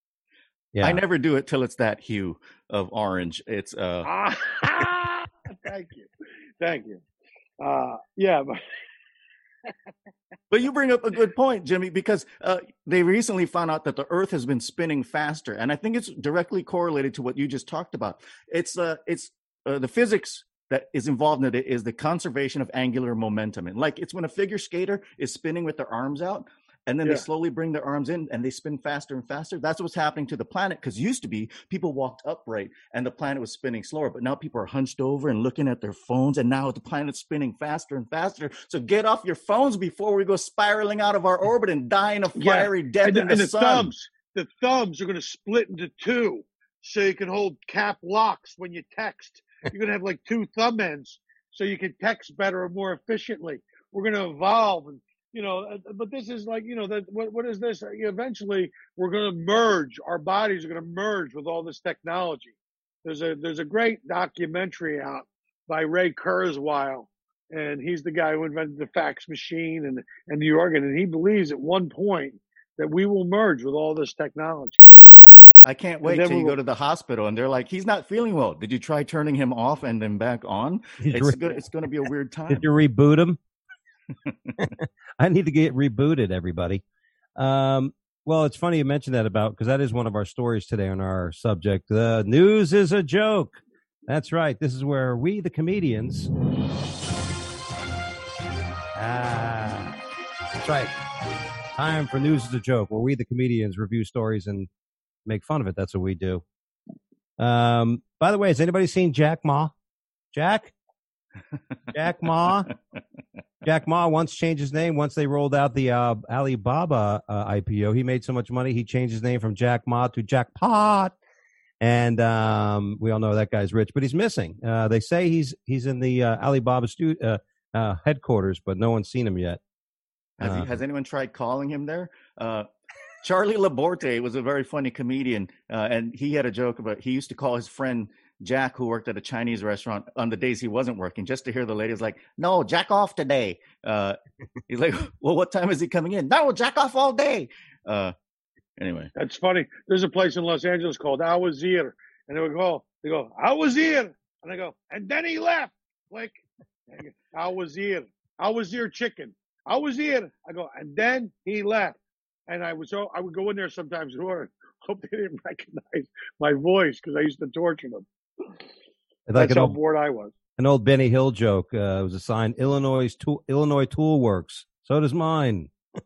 Yeah. I never do it till it's that hue of orange. It's, uh, ah, thank you. Thank you. Uh, yeah, but. But you bring up a good point, Jimmy, because uh, they recently found out that the Earth has been spinning faster, and I think it's directly correlated to what you just talked about. It's uh, it's uh, the physics that is involved in it is the conservation of angular momentum, and like it's when a figure skater is spinning with their arms out, and then yeah. they slowly bring their arms in, and they spin faster and faster. That's what's happening to the planet. Because used to be people walked upright, and the planet was spinning slower, but now people are hunched over and looking at their phones, and now the planet's spinning faster and faster. So get off your phones before we go spiraling out of our orbit and die in a fiery yeah. death and, in the, and the sun. thumbs, the thumbs are going to split into two, so you can hold cap locks when you text. You're going to have like two thumb ends, so you can text better and more efficiently. We're going to evolve and. You know, but this is like, you know, that what, what is this? Eventually, we're going to merge. Our bodies are going to merge with all this technology. There's a there's a great documentary out by Ray Kurzweil, and he's the guy who invented the fax machine and and the organ, and he believes at one point that we will merge with all this technology. I can't wait till you go to the hospital and they're like, he's not feeling well. Did you try turning him off and then back on? It's re- good. It's going to be a weird time. Did you reboot him? I need to get rebooted, everybody. Um, well, it's funny you mentioned that about, because that is one of our stories today on our subject. The news is a joke. That's right. This is where we, the comedians. Ah, that's right. Time for news is a joke, where we, the comedians, review stories and make fun of it. That's what we do. Um, by the way, has anybody seen Jack Ma? Jack? Jack Ma? Jack Ma once changed his name. Once they rolled out the uh, Alibaba uh, I P O, he made so much money, he changed his name from Jack Ma to Jackpot. And um, we all know that guy's rich, but he's missing. Uh, they say he's he's in the uh, Alibaba stu- uh, uh, headquarters, but no one's seen him yet. Has, uh, he, has anyone tried calling him there? Uh, Charlie Laborte was a very funny comedian, uh, and he had a joke about he used to call his friend Jack, who worked at a Chinese restaurant, on the days he wasn't working, just to hear the ladies like, no, jack off today. Uh, he's like, well, what time is he coming in? No, jack off all day. Uh, anyway. That's funny. There's a place in Los Angeles called Al Wazir. And they would go, they go, Al Wazir. And I go, and then he left. Like, Al Wazir. Al Wazir chicken. Al Wazir. I go, and then he left. And I was so I would go in there sometimes and order. Hope they didn't recognize my voice because I used to torture them. Like That's how old, bored I was. An old Benny Hill joke. Uh, it was a sign: Illinois tool, Illinois Tool Works. So does mine.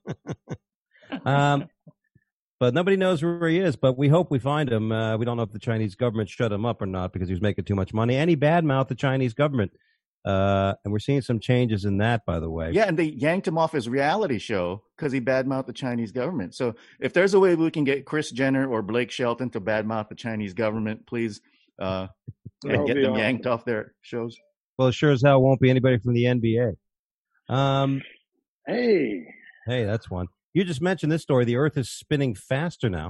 um, but nobody knows where he is. But we hope we find him. Uh, we don't know if the Chinese government shut him up or not because he was making too much money, and he badmouthed the Chinese government. Uh, and we're seeing some changes in that, by the way. Yeah, and they yanked him off his reality show because he badmouthed the Chinese government. So if there's a way we can get Kris Jenner or Blake Shelton to badmouth the Chinese government, please uh, and get them awesome. yanked off their shows. Well, it sure as hell won't be anybody from the N B A. Um, hey. Hey, that's one. You just mentioned this story. The Earth is spinning faster now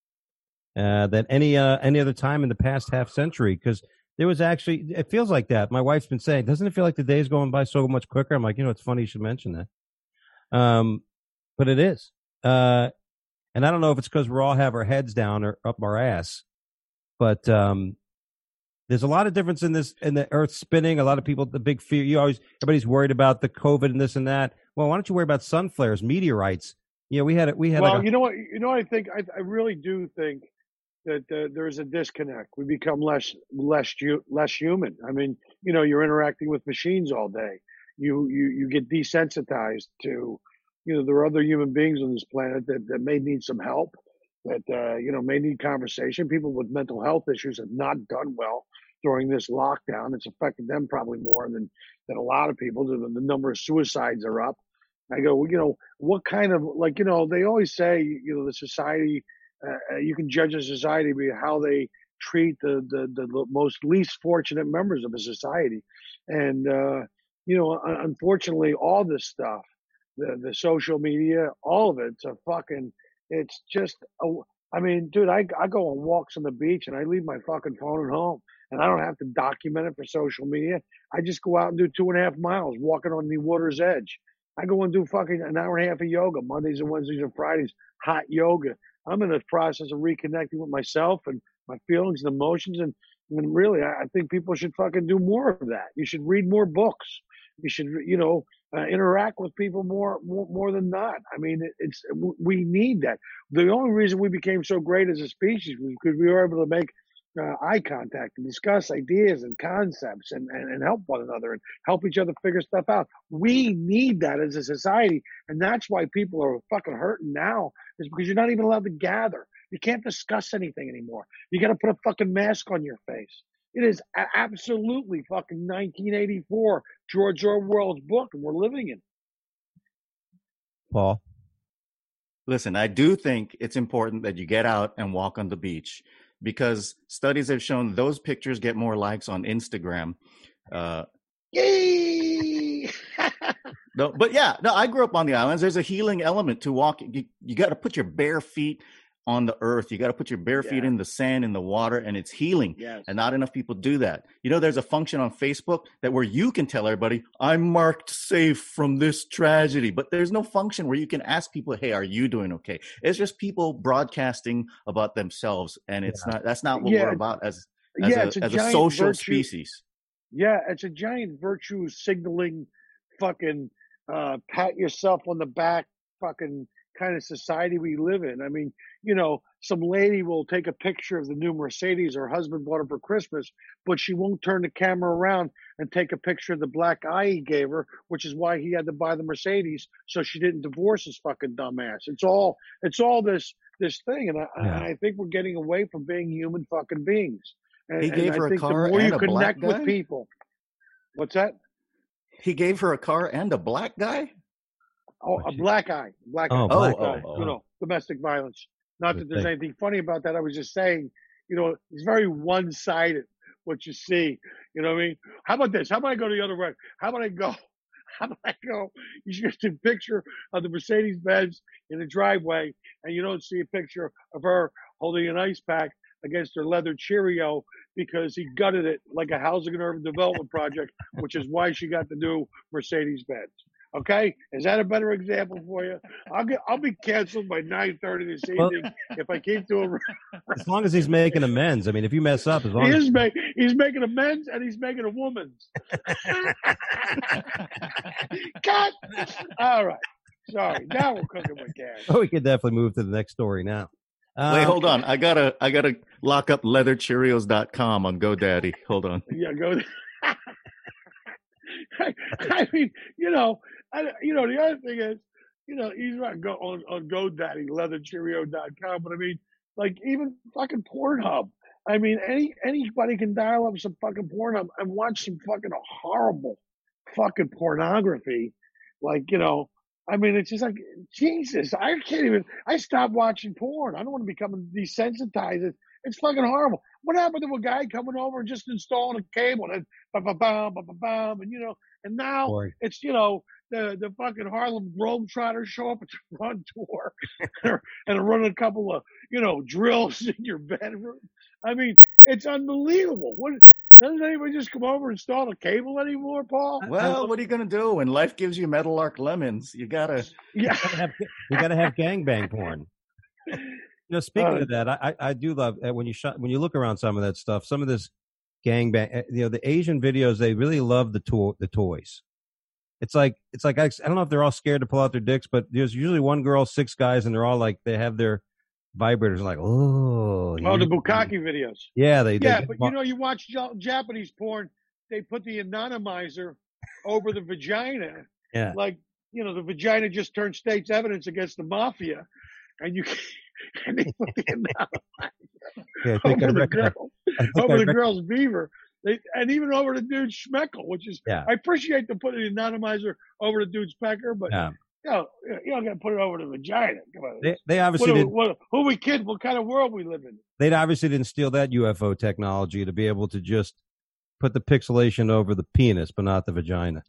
uh, than any uh, any other time in the past half century because there was actually, it feels like that. My wife's been saying, doesn't it feel like the day's going by so much quicker? I'm like, you know, it's funny you should mention that. Um, but it is. Uh, and I don't know if it's because we all have our heads down or up our ass, but um, there's a lot of difference in this, in the Earth spinning. A lot of people, the big fear, you always, everybody's worried about the COVID and this and that. Well, why don't you worry about sun flares, meteorites? Yeah, we had it. We had. Well, like a, you know what? You know, what I think I, I really do think that uh, there's a disconnect. We become less, less, less human. I mean, you know, you're interacting with machines all day. You, you, you get desensitized to, you know, there are other human beings on this planet that, that may need some help, that, uh, you know, may need conversation. People with mental health issues have not done well during this lockdown. It's affected them probably more than, than a lot of people. The, the number of suicides are up. I go, well, you know, what kind of, like, you know, they always say, you know, the society, Uh, you can judge a society by how they treat the, the, the most least fortunate members of a society. And, uh, you know, unfortunately, all this stuff, the, the social media, all of it's a fucking, it's just, a, I mean, dude, I, I go on walks on the beach and I leave my fucking phone at home and I don't have to document it for social media. I just go out and do two and a half miles walking on the water's edge. I go and do fucking an hour and a half of yoga, Mondays and Wednesdays and Fridays, hot yoga. I'm in the process of reconnecting with myself and my feelings and emotions. And, and really, I, I think people should fucking do more of that. You should read more books. You should, you know, uh, interact with people more, more, more than not. I mean, it, it's, we need that. The only reason we became so great as a species was because we were able to make uh, eye contact and discuss ideas and concepts and, and, and help one another and help each other figure stuff out. We need that as a society. And that's why people are fucking hurting now, is because you're not even allowed to gather. You can't discuss anything anymore. You got to put a fucking mask on your face. It is a- absolutely fucking nineteen eighty-four, George Orwell's book, and we're living in it. Paul? Listen, I do think it's important that you get out and walk on the beach, because studies have shown those pictures get more likes on Instagram. Uh, Yay! no, but yeah, no, I grew up on the islands. There's a healing element to walking. You, you got to put your bare feet on the earth. You got to put your bare feet Yeah. in the sand, in the water, and it's healing. Yes. And not enough people do that. You know, there's a function on Facebook that where you can tell everybody, I'm marked safe from this tragedy. But there's no function where you can ask people, hey, are you doing okay? It's just people broadcasting about themselves. And it's not, that's not what Yeah. we're about as, as, Yeah, a, it's a as a giant social virtue. species. Yeah, it's a giant virtue signaling fucking uh, pat yourself on the back fucking kind of society we live in. I mean, you know, some lady will take a picture of the new Mercedes her husband bought her for Christmas, but she won't turn the camera around and take a picture of the black eye he gave her, which is why he had to buy the Mercedes, so she didn't divorce his fucking dumbass. It's all, it's all this, this thing. And I, Yeah. and I think we're getting away from being human fucking beings. And, He gave and I her a think car the more and you a black connect with guy? people. What's that? He gave her a car and a black guy? Oh, a black eye, black Oh, eye, black black eye. eye. Oh, You oh. know, domestic violence. Not that there's Good anything funny about that. I was just saying, you know, it's very one-sided what you see. You know what I mean? How about this? How about I go the other way? How about I go? How about I go? You should get a picture of the Mercedes Benz in the driveway, and you don't see a picture of her holding an ice pack against her leather Cheerio because he gutted it like a housing and urban development project, which is why she got the new Mercedes Benz. Okay, is that a better example for you? I'll get, I'll be canceled by nine thirty this Well- evening if I keep doing. As long as he's making amends. I mean, if you mess up, as long He as is make, he's making amends and he's making a woman's. Cut. All right. Sorry. Now we're cooking with gas. oh, we could definitely move to the next story now. Uh, Wait, hold on. I gotta, I gotta lock up leather cheerios dot com on GoDaddy. Hold on. Yeah, go. I, I mean, you know, I, you know, the other thing is, you know, he's not go on on GoDaddy, leather cheerio dot com, but I mean, like even fucking Pornhub. I mean, any anybody can dial up some fucking Pornhub and watch some fucking horrible fucking pornography. Like, you know, I mean, it's just like Jesus. I can't even. I stopped watching porn. I don't want to become desensitized. It's, it's fucking horrible. What happened to a guy coming over and just installing a cable and bam, bam, bam, bam, bam, and you know, and now Boy. it's you know the the fucking Harlem Globetrotters show up at the front door and run a couple of you know drills in your bedroom. I mean, it's unbelievable. What doesn't anybody just come over and install a cable anymore, Paul? Well, what are you gonna do when life gives you Metal Arc lemons? You gotta. Yeah, We gotta have, we gotta have gangbang porn. You know, speaking Uh, of that, I, I I do love uh, when you shot when you look around some of that stuff. Some of this gangbang, uh, you know, the Asian videos, they really love the to- the toys. It's like it's like I, I don't know if they're all scared to pull out their dicks, but there's usually one girl, six guys, and they're all like they have their vibrators like oh oh, the bukkake videos. yeah they, they Yeah, get but mo- you know, you watch Ja- Japanese porn, they put the anonymizer over the vagina. Yeah. Like, you know, the vagina just turned state's evidence against the mafia. And you and they put the anonymizer yeah, I think I over the read that. girl, I think over I the read- girl's beaver. They, and even over the dude's schmeckle, which is, Yeah. I appreciate them putting the anonymizer over the dude's pecker, but Yeah. you know, you don't got to put it over the vagina. Come on. They, they What obviously are, we- didn't. what, who we kidding? What kind of world we live in? They obviously didn't steal that U F O technology to be able to just put the pixelation over the penis, but not the vagina.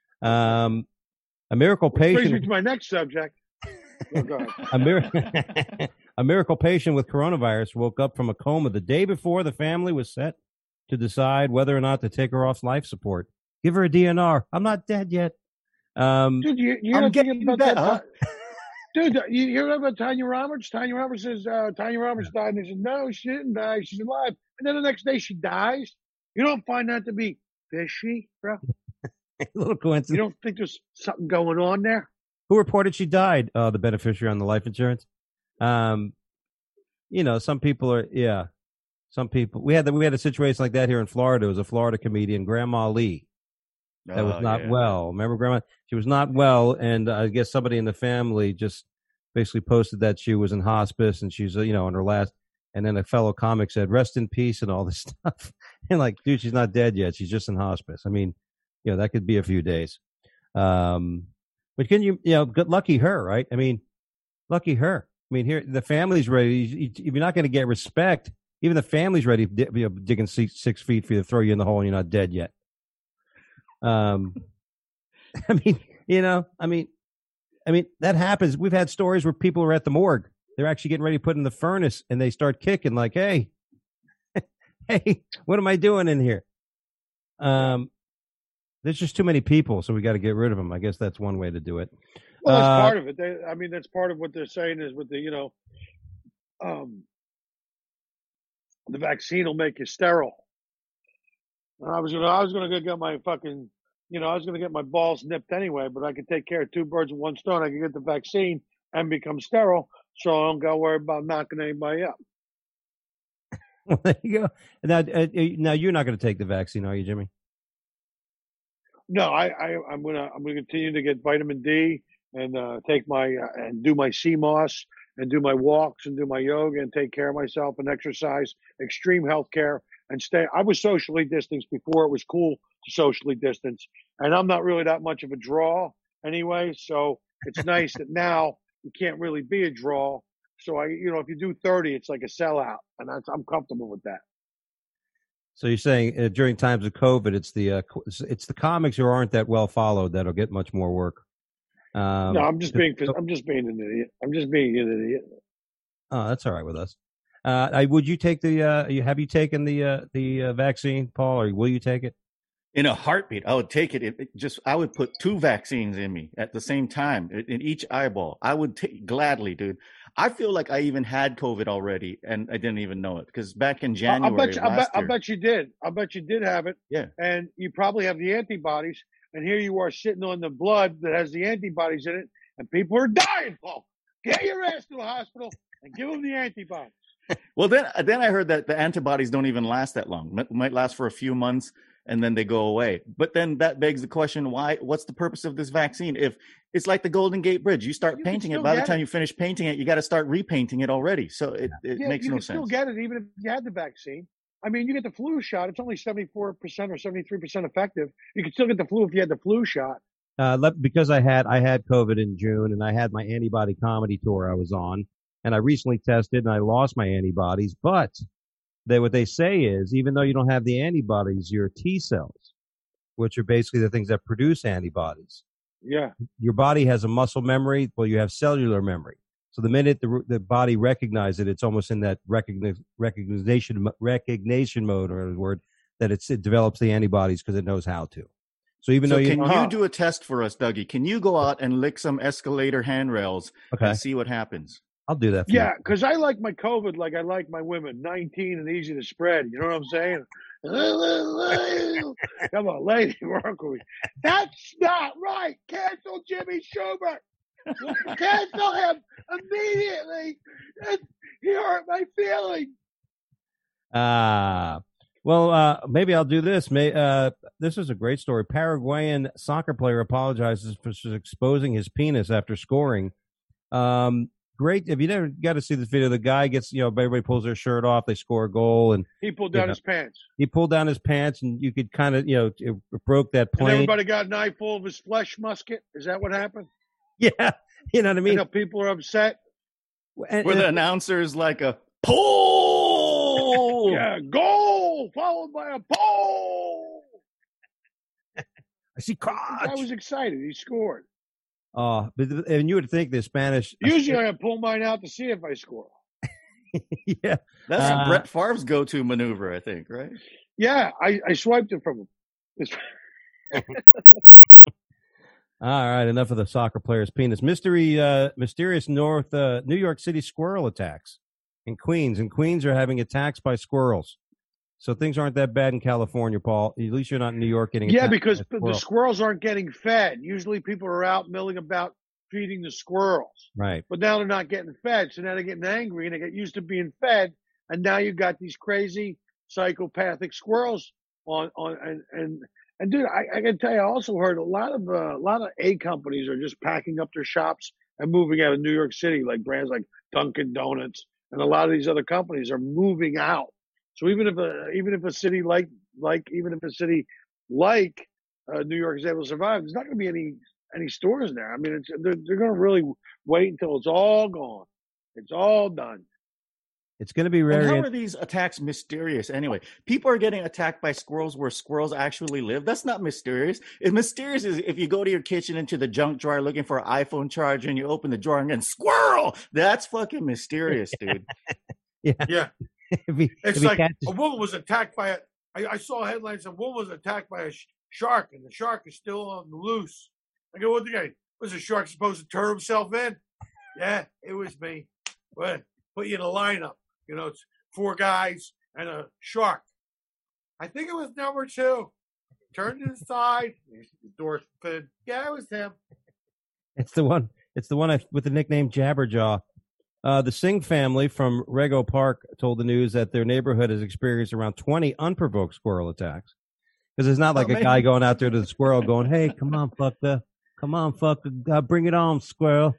Um, a miracle Which brings me patient. to my next subject. Oh, go ahead. A, mir- a miracle patient with coronavirus woke up from a coma the day before the family was set to decide whether or not to take her off life support. Give her a D N R. I'm not dead yet. Um, Dude, you, you I'm know getting thinking about that, that? huh? Dude, you hear about Tanya Roberts? Tanya Roberts says uh, Tanya Roberts died, and they said, no, she didn't die. She's alive. And then the next day she dies. You don't find that to be fishy, bro? a little coincidence. You don't think there's something going on there? Who reported she died? Uh, the beneficiary on the life insurance. Um, you know, some people are, yeah, some people. We had the, we had a situation like that here in Florida. It was a Florida comedian, Grandma Lee, that was Oh, not yeah. well. Remember, Grandma? She was not well, and I guess somebody in the family just basically posted that she was in hospice and she's, uh, you know, on her last. And then a fellow comic said, "Rest in peace," and all this stuff. And like, dude, she's not dead yet. She's just in hospice. I mean, you know, that could be a few days. Um, but can you, you know, good lucky her, right? I mean, lucky her. I mean, here the family's ready. If you're not going to get respect, even the family's ready, you know, digging six, six feet for you to throw you in the hole, and you're not dead yet. Um, I mean, you know, I mean, I mean that happens. We've had stories where people are at the morgue. They're actually getting ready to put in the furnace, and they start kicking like, "Hey, hey, what am I doing in here?" Um, there's just too many people, so we got to get rid of them. I guess that's one way to do it. Well, that's Uh, part of it. They, I mean, that's part of what they're saying is with the, you know, um, the vaccine will make you sterile. And I was gonna, I was gonna go get my fucking, you know, I was gonna get my balls nipped anyway, but I could take care of two birds with one stone. I could get the vaccine and become sterile, so I don't got to worry about knocking anybody up. Well, there you go. Now, uh, now you're not going to take the vaccine, are you, Jimmy? No, I, I, I'm gonna, I'm gonna continue to get vitamin D and uh, take my uh, and do my C M O S and do my walks and do my yoga and take care of myself and exercise, extreme health care, and stay. I was socially distanced before it was cool to socially distance, and I'm not really that much of a draw anyway. So it's nice that now you can't really be a draw. So I, you know, if you do thirty, it's like a sellout, and that's, I'm comfortable with that. So you're saying uh, during times of COVID, it's the uh, qu- it's- it's the comics who aren't that well followed that'll get much more work. Um, No, I'm just being, I'm just being an idiot. I'm just being an idiot. Oh, that's all right with us. Uh, I, would you take the? Uh, you have you taken the uh, the uh, vaccine, Paul, or will you take it? In a heartbeat, I would take it. It, it just, I would put two vaccines in me at the same time in, in each eyeball. I would take gladly, dude. I feel like I even had COVID already, and I didn't even know it because back in I- January I bet you, I last bet, I year, bet you did. I bet you did have it. Yeah. And you probably have the antibodies. And here you are sitting on the blood that has the antibodies in it, and people are dying, Paul. Get your ass to the hospital and give them the antibodies. well, then then I heard that the antibodies don't even last that long. Might, might last for a few months, and then they go away. But then that begs the question, why? What's the purpose of this vaccine? If it's like the Golden Gate Bridge, you start You painting can it. By the still time get you finish painting it, you got to start repainting it already. So it, it Yeah, makes you no can still sense. get it even if you had the vaccine. I mean, you get the flu shot; it's only seventy-four percent or seventy-three percent effective. You can still get the flu if you had the flu shot. Uh, let- because I had I had COVID in June, and I had my antibody comedy tour I was on, and I recently tested and I lost my antibodies. But they what they say is, even though you don't have the antibodies, your T cells, which are basically the things that produce antibodies, Yeah, your body has a muscle memory. Well, you have cellular memory. So the minute the the body recognizes it, it's almost in that recognition recognition recognition mode, or the word that it's, it develops the antibodies because it knows how to. So even So though you can don't, you do a test for us, Dougie? Can you go out and lick some escalator handrails okay, and see what happens? I'll do that for yeah, you. because I like my COVID like I like my women, nineteen and easy to spread. You know what I'm saying? Come on, lady, work with me. That's not right. Cancel Jimmy Schubert. Cancel him immediately. He hurt my feelings. Ah, well, uh, maybe I'll do this. May uh, this is a great story. Paraguayan soccer player apologizes for exposing his penis after scoring. Um, great. If you never got to see this video, the guy gets, you know, everybody pulls their shirt off, they score a goal, and He pulled you down know, his pants. he pulled down his pants, and you could kind of, you know, it broke that And plane. everybody got an eyeful of his flesh musket. Is that what happened? Yeah, you know what I I mean. know people are upset. And- Where and- the announcer is like a pull. Yeah, goal followed by a pole. I see I crotch. was excited. He scored. Oh, but and you would think the Spanish. Usually I pull mine out to see if I score. yeah. That's Uh, Brett Favre's go-to maneuver, I think, right? Yeah, I, I swiped it from him. It's- All right, enough of the soccer player's penis. Mystery, uh, mysterious North uh, New York City squirrel attacks in Queens. And Queens are having attacks by squirrels. So things aren't that bad in California, Paul. At least you're not in New York getting yeah, attacked because by a the squirrel. squirrels aren't getting fed. Usually people are out milling about feeding the squirrels. Right. But now they're not getting fed. So now they're getting angry and they get used to being fed. And now you've got these crazy psychopathic squirrels on, on and, and, and dude, I, I can tell you, I also heard a lot of, uh, a lot of A companies are just packing up their shops and moving out of New York City, like brands like Dunkin' Donuts and a lot of these other companies are moving out. So even if a, even if a city like, like, even if a city like, uh, New York is able to survive, there's not going to be any, any stores there. I mean, it's, they're, they're going to really wait until it's all gone. It's all done. It's going to be And very. how are these attacks mysterious anyway? People are getting attacked by squirrels where squirrels actually live. That's not mysterious. It's mysterious is if you go to your kitchen into the junk drawer looking for an iPhone charger and you open the drawer and then squirrel. That's fucking mysterious, dude. yeah. Yeah. If he, if It's he like catches- a woman was attacked by a. I, I saw headlines: a woman was attacked by a sh- shark, and the shark is still on the loose. I go, what the guy was the shark supposed to turn himself in? Yeah, it was me. Well, put you in a lineup. You know, it's four guys and a shark. I think it was number two. Turned to the side. The door open. Yeah, it was him. It's the one. It's the one I, with the nickname Jabberjaw. Uh, the Singh family from Rego Park told the news that their neighborhood has experienced around twenty unprovoked squirrel attacks. Because it's not like Oh, a man. guy going out there to the squirrel going, "Hey, come on, fucker, come on, fucker, uh, bring it on, squirrel."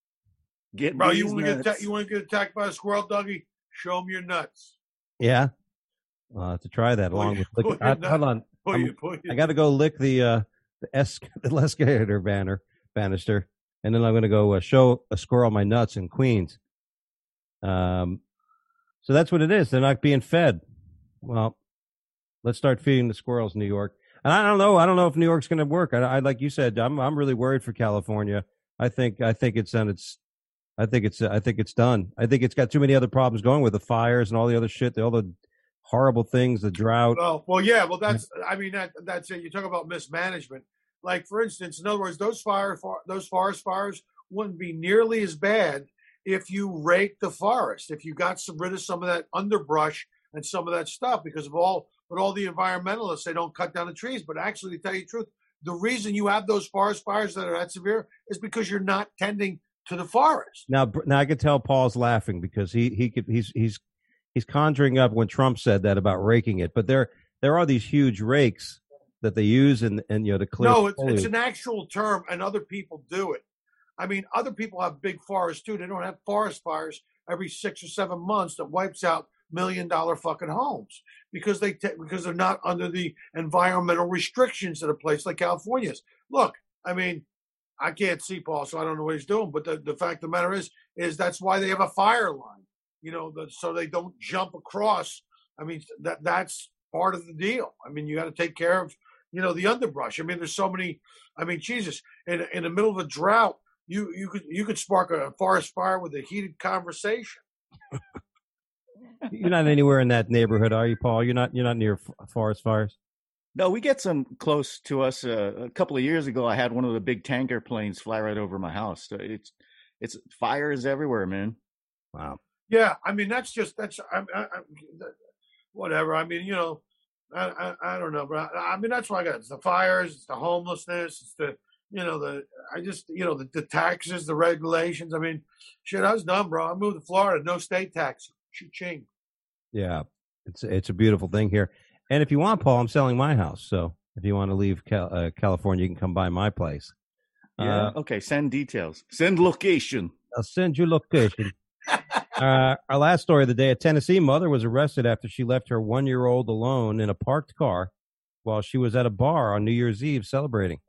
Get Bro, you these want to get nuts. atta- you want to get attacked by a squirrel, Dougie? Show him your nuts. Yeah, I'll have to try that Pull along your- with. pull Lick, your I, nut. hold on, Pull I'm- you, pull you. I got to go lick the uh, the es- the escalator banner banister, and then I'm going to go uh, show a squirrel my nuts in Queens. Um, so that's what it is. They're not being fed. Well, let's start feeding the squirrels, New York. And I don't know. I don't know if New York's going to work. I, I like you said. I'm I'm really worried for California. I think I think it's on its. I think it's I think it's done. I think it's got too many other problems going with the fires and all the other shit, all the horrible things, the drought. Well, well, yeah. Well, that's. I mean, that that's it. You talk about mismanagement. Like, for instance, in other words, those fire, for, those forest fires wouldn't be nearly as bad if you raked the forest, if you got some rid of some of that underbrush and some of that stuff, because of all, but all the environmentalists, they don't cut down the trees. But actually, to tell you the truth, the reason you have those forest fires that are that severe is because you're not tending to the forest. Now, br- now I could tell Paul's laughing because he he could he's he's he's conjuring up when Trump said that about raking it. But they're there are these huge rakes that they use and and you know to clear. No, it's, foliage. it's an actual term, and other people do it. I mean, other people have big forests too. They don't have forest fires every six or seven months that wipes out million dollar fucking homes because they t- because they're not under the environmental restrictions that a place like California is. Look, I mean, I can't see Paul, so I don't know what he's doing. But the, the fact of the matter is, is that's why they have a fire line, you know, the, so they don't jump across. I mean, that that's part of the deal. I mean, you got to take care of, you know, the underbrush. I mean, there's so many. I mean, Jesus, in in the middle of a drought, you you could you could spark a forest fire with a heated conversation. You're not anywhere in that neighborhood, are you, Paul? You're not. You're not near f- forest fires. No, we get some close to us. Uh, a couple of years ago, I had one of the big tanker planes fly right over my house. So it's it's fires everywhere, man. Wow. Yeah, I mean, that's just that's I, I, I, whatever. I mean, you know, I, I I don't know, but I, I mean, that's why I got it. It's the fires, it's the homelessness, it's the you know the I just you know the, the taxes, the regulations. I mean, shit, I was done, bro. I moved to Florida, no state tax. Ching. Yeah, it's it's a beautiful thing here. And if you want, Paul, I'm selling my house. So if you want to leave Cal- uh, California, you can come by my place. Yeah. Uh, okay. Send details. Send location. I'll send you location. uh, our last story of the day: a Tennessee mother was arrested after she left her one-year-old alone in a parked car while she was at a bar on New Year's Eve celebrating.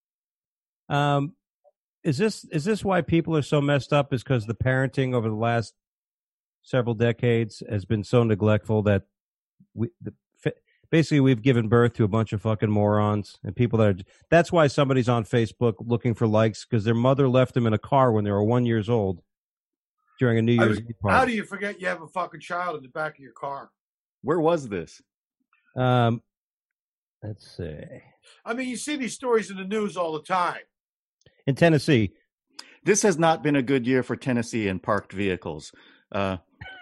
Um, is this is this why people are so messed up? Is because the parenting over the last several decades has been so neglectful that we the, basically we've given birth to a bunch of fucking morons and people that are. That's why somebody's on Facebook looking for likes because their mother left them in a car when they were one years old during a New Year's Eve party. How do you forget you have a fucking child in the back of your car? Where was this? Um, let's see. I mean, you see these stories in the news all the time. In Tennessee. This has not been a good year for Tennessee and parked vehicles. Uh,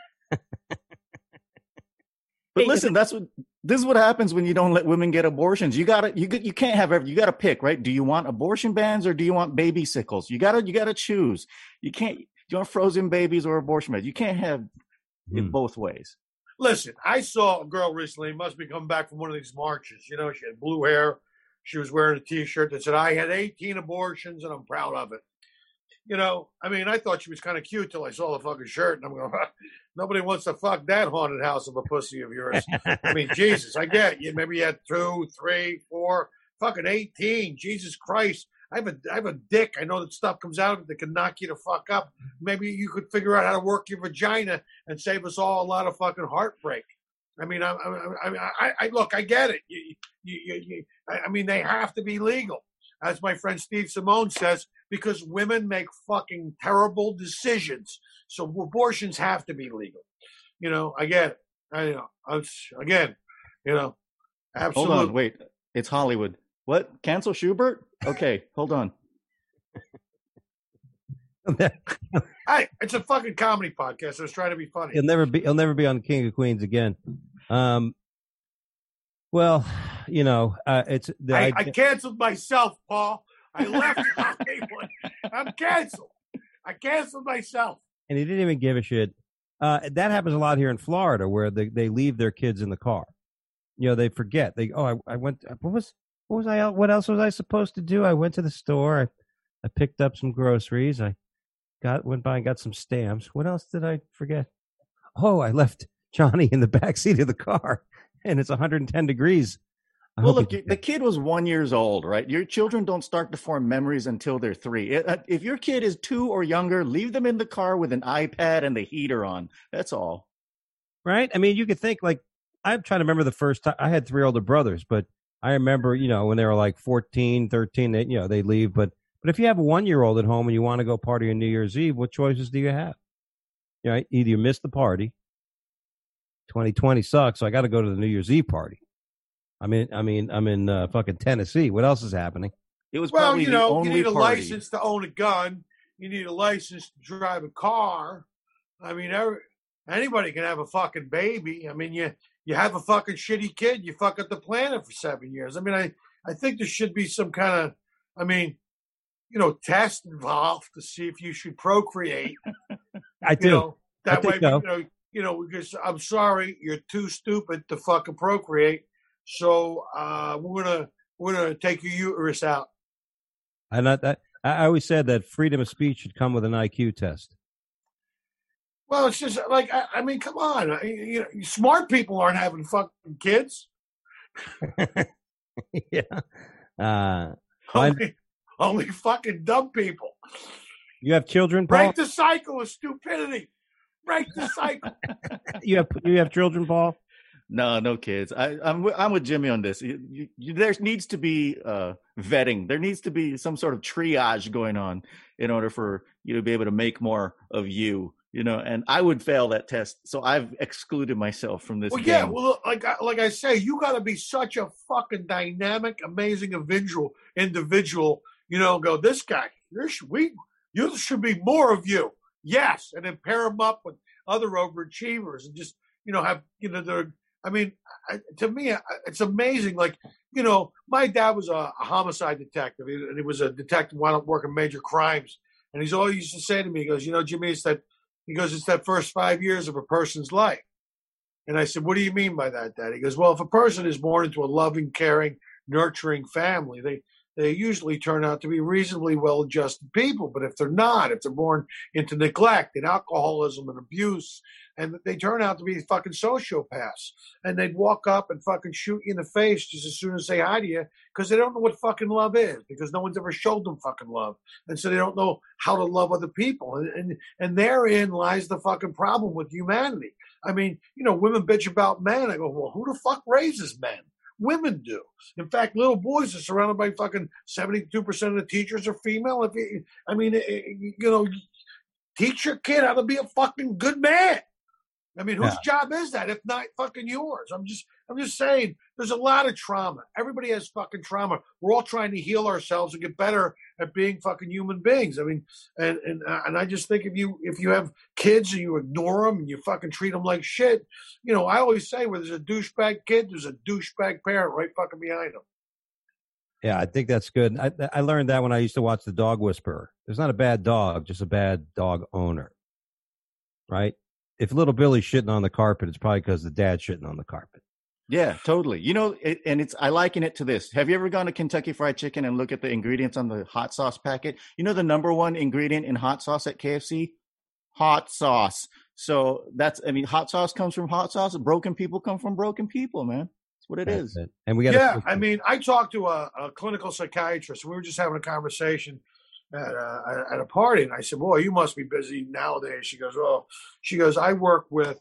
but listen, that's what this is what happens when you don't let women get abortions. You gotta, you you can't have every, you gotta pick, right? Do you want abortion bans or do you want baby sickles? You gotta, you gotta choose. You can't. Do you want frozen babies or abortion bans? You can't have hmm. it both ways. Listen, I saw a girl recently. Must be coming back from one of these marches. You know, she had blue hair. She was wearing a T-shirt that said, "I had eighteen abortions and I'm proud of it." You know, I mean, I thought she was kind of cute till I saw the fucking shirt, and I'm going, nobody wants to fuck that haunted house of a pussy of yours. I mean, Jesus, I get you. Maybe you had two, three, four, fucking eighteen. Jesus Christ. I have a, I have a dick. I know that stuff comes out of it that can knock you the fuck up. Maybe you could figure out how to work your vagina and save us all a lot of fucking heartbreak. I mean, I, I, I, I look, I get it. You, you, you, you, I mean, they have to be legal. As my friend Steve Simone says, because women make fucking terrible decisions. So abortions have to be legal. You know, I get it. I you know. I, again, you know, absolutely. Hold on, wait. It's Hollywood. What? Cancel Schubert? Okay, hold on. Hey, it's a fucking comedy podcast. I was trying to be funny. He'll never be. He'll never be on King of Queens again. Um. Well, you know, uh, it's. The, I, I, I canceled myself, Paul. I left Hollywood. I'm canceled. I canceled myself. And he didn't even give a shit. Uh, that happens a lot here in Florida, where they, they leave their kids in the car. You know, they forget. They oh, I, I went. What was what was I? What else was I supposed to do? I went to the store. I, I picked up some groceries. I got went by and got some stamps. What else did I forget? Oh, I left Johnny in the back seat of the car, and it's one hundred ten degrees. I well, look, the kid was one years old, right? Your children don't start to form memories until they're three. If your kid is two or younger, leave them in the car with an iPad and the heater on. That's all. Right? I mean, you could think, like, I'm trying to remember the first time. I had three older brothers, but I remember, you know, when they were like fourteen, thirteen, they, you know, they leave. But but if you have a one-year-old at home and you want to go party on New Year's Eve, what choices do you have? You know, either you miss the party. twenty twenty sucks, so I got to go to the New Year's Eve party. I mean, I mean, I'm in uh, fucking Tennessee. What else is happening? It was well, probably you the know, only you need a party. license to own a gun. You need a license to drive a car. I mean, every, anybody can have a fucking baby. I mean, you you have a fucking shitty kid, you fuck up the planet for seven years. I mean, I, I think there should be some kind of, I mean, you know, test involved to see if you should procreate. I do. You know, that I think way, so. you know, you know, because I'm sorry, you're too stupid to fucking procreate. So uh, we're gonna we're gonna take your uterus out. And I, that, I always said that freedom of speech should come with an I Q test. Well, it's just like I, I mean, come on, you know, smart people aren't having fucking kids. Yeah. Uh, only, only fucking dumb people. You have children, Paul? Break the cycle of stupidity. Break the cycle. you have you have children, Paul? No, no kids. I, I'm I'm with Jimmy on this. You, you, you, there needs to be uh, vetting. There needs to be some sort of triage going on in order for you to be able to make more of you. You know, and I would fail that test, so I've excluded myself from this. Well, game. yeah, well, like like I say, you got to be such a fucking dynamic, amazing individual. Individual, you know, go this guy. There should we, you should be more of you. Yes, and then pair them up with other overachievers, and just you know have you know the. I mean, I, to me, it's amazing. Like you know, my dad was a, a homicide detective, and he was a detective wound up working major crimes, and he's always used to say to me, he goes, you know, Jimmy, it's that. He goes, it's that first five years of a person's life. And I said, what do you mean by that, Dad? He goes, well, if a person is born into a loving, caring, nurturing family, they, they usually turn out to be reasonably well-adjusted people. But if they're not, if they're born into neglect and alcoholism and abuse, and they turn out to be fucking sociopaths, and they'd walk up and fucking shoot you in the face just as soon as they say hi to you because they don't know what fucking love is because no one's ever showed them fucking love. And so they don't know how to love other people. And, and, and therein lies the fucking problem with humanity. I mean, you know, women bitch about men. I go, well, who the fuck raises men? Women do. In fact, little boys are surrounded by fucking seventy-two percent of the teachers are female. If you, I mean, you know, teach your kid how to be a fucking good man. I mean, whose yeah. job is that if not fucking yours? I'm just, I'm just saying. There's a lot of trauma. Everybody has fucking trauma. We're all trying to heal ourselves and get better at being fucking human beings. I mean, and and uh, and I just think if you if you have kids and you ignore them and you fucking treat them like shit, you know, I always say where there's a douchebag kid, there's a douchebag parent right fucking behind them. Yeah, I think that's good. I I learned that when I used to watch The Dog Whisperer. There's not a bad dog, just a bad dog owner, right? If little Billy's shitting on the carpet, it's probably because the dad's shitting on the carpet. Yeah, totally. You know, it, and it's I liken it to this. Have you ever gone to Kentucky Fried Chicken and look at the ingredients on the hot sauce packet? You know the number one ingredient in hot sauce at K F C? Hot sauce. So that's, I mean, hot sauce comes from hot sauce. Broken people come from broken people, man. That's what it that's is. It. And we got. Yeah, I mean, I talked to a, a clinical psychiatrist. We were just having a conversation at a, at a party, and I said, boy, you must be busy nowadays. She goes, oh, she goes, I work with,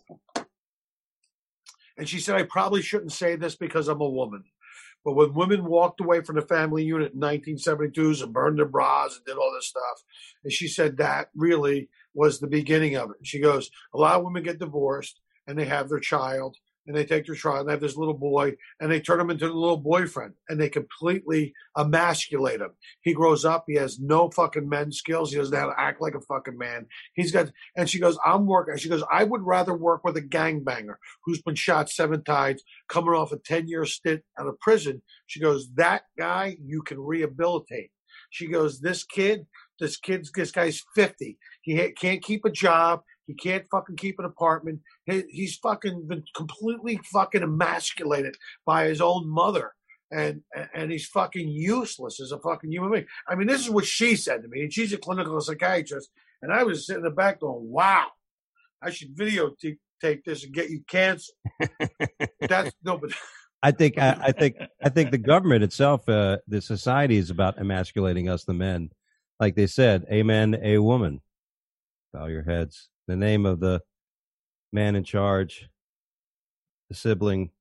and she said, I probably shouldn't say this because I'm a woman, but when women walked away from the family unit in nineteen seventy-two and burned their bras and did all this stuff, and she said that really was the beginning of it. And she goes, a lot of women get divorced and they have their child, and they take their child and they have this little boy, and they turn him into a little boyfriend, and they completely emasculate him. He grows up, he has no fucking men's skills, he doesn't know how to act like a fucking man. He's got, and she goes, I'm working, she goes, I would rather work with a gangbanger who's been shot seven times, coming off a ten-year stint out of prison. She goes, that guy you can rehabilitate. She goes, this kid, this kid's, this guy's fifty. He can't keep a job. He can't fucking keep an apartment. He, he's fucking been completely fucking emasculated by his own mother. And and he's fucking useless as a fucking human being. I mean, this is what she said to me. And she's a clinical psychiatrist. And I was sitting in the back going, wow, I should videotape this and get you cancer. That's no, but I think I, I think I think the government itself, uh, the society is about emasculating us, the men. Like they said, amen, a woman. Bow your heads. The name of the man in charge, the sibling,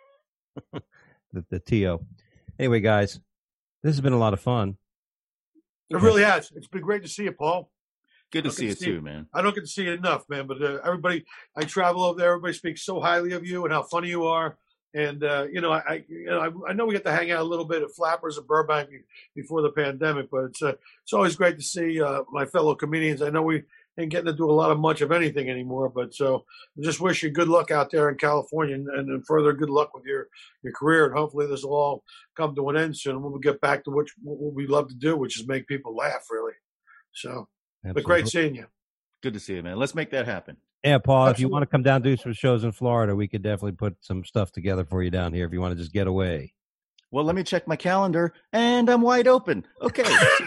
the, the T O. Anyway, guys, this has been a lot of fun. It really has. It's been great to see you, Paul. Good to see you too, man. I don't get to see you enough, man. But uh, everybody, I travel over there. Everybody speaks so highly of you and how funny you are. And uh, you know, I, I, you know, I, I know we get to hang out a little bit at Flappers at Burbank before the pandemic, but it's uh, it's always great to see uh, my fellow comedians. I know we ain't getting to do a lot of much of anything anymore, but so I just wish you good luck out there in California, and, and further good luck with your, your career. And hopefully this will all come to an end soon. We'll get back to what, what we love to do, which is make people laugh, really. So, Absolutely. But great seeing you. Good to see you, man. Let's make that happen. Yeah, Paul, if you Absolutely. want to come down do some shows in Florida, we could definitely put some stuff together for you down here if you want to just get away. Well, let me check my calendar, and I'm wide open. Okay.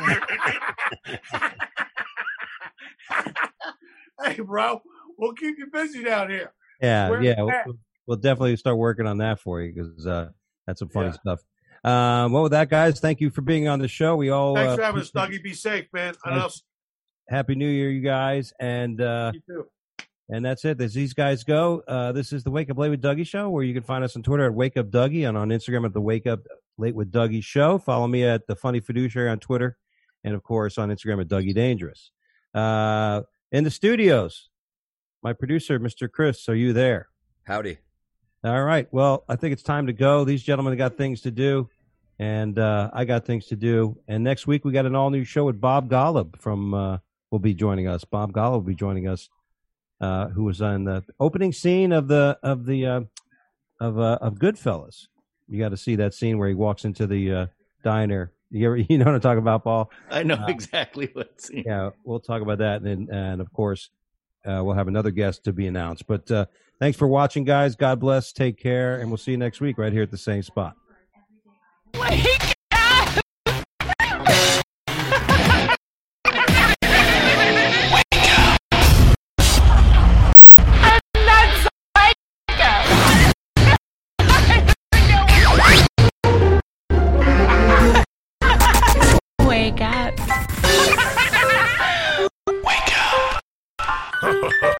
Hey, bro, we'll keep you busy down here. Yeah, Where's yeah. the We'll, hat? we'll definitely start working on that for you because uh, that's some funny Yeah. stuff. Um, well, with that, guys, thank you for being on the show. We all Thanks uh, for having us, Dougie. Be safe, man. And Thanks. us, Happy New Year, you guys, and uh, you too. and that's it. As these guys go, uh, this is the Wake Up Late with Dougie show, where you can find us on Twitter at Wake Up Dougie and on Instagram at the Wake Up Late with Dougie show. Follow me at the Funny Fiduciary on Twitter, and of course on Instagram at Dougie Dangerous. Uh, in the studios, my producer, Mister Chris, are you there? Howdy. All right. Well, I think it's time to go. These gentlemen got things to do, and uh, I got things to do. And next week we got an all new show with Bob Golub from uh, will be joining us. Bob Golub will be joining us, uh, who was on the opening scene of the of the uh, of uh, of Goodfellas. You got to see that scene where he walks into the uh, diner. You ever, you know what I'm talking about, Paul? I know Uh, exactly what's in. Yeah, we'll talk about that, and and of course, uh, we'll have another guest to be announced. But uh, thanks for watching, guys. God bless. Take care, and we'll see you next week right here at the same spot. Wake up. Wake up.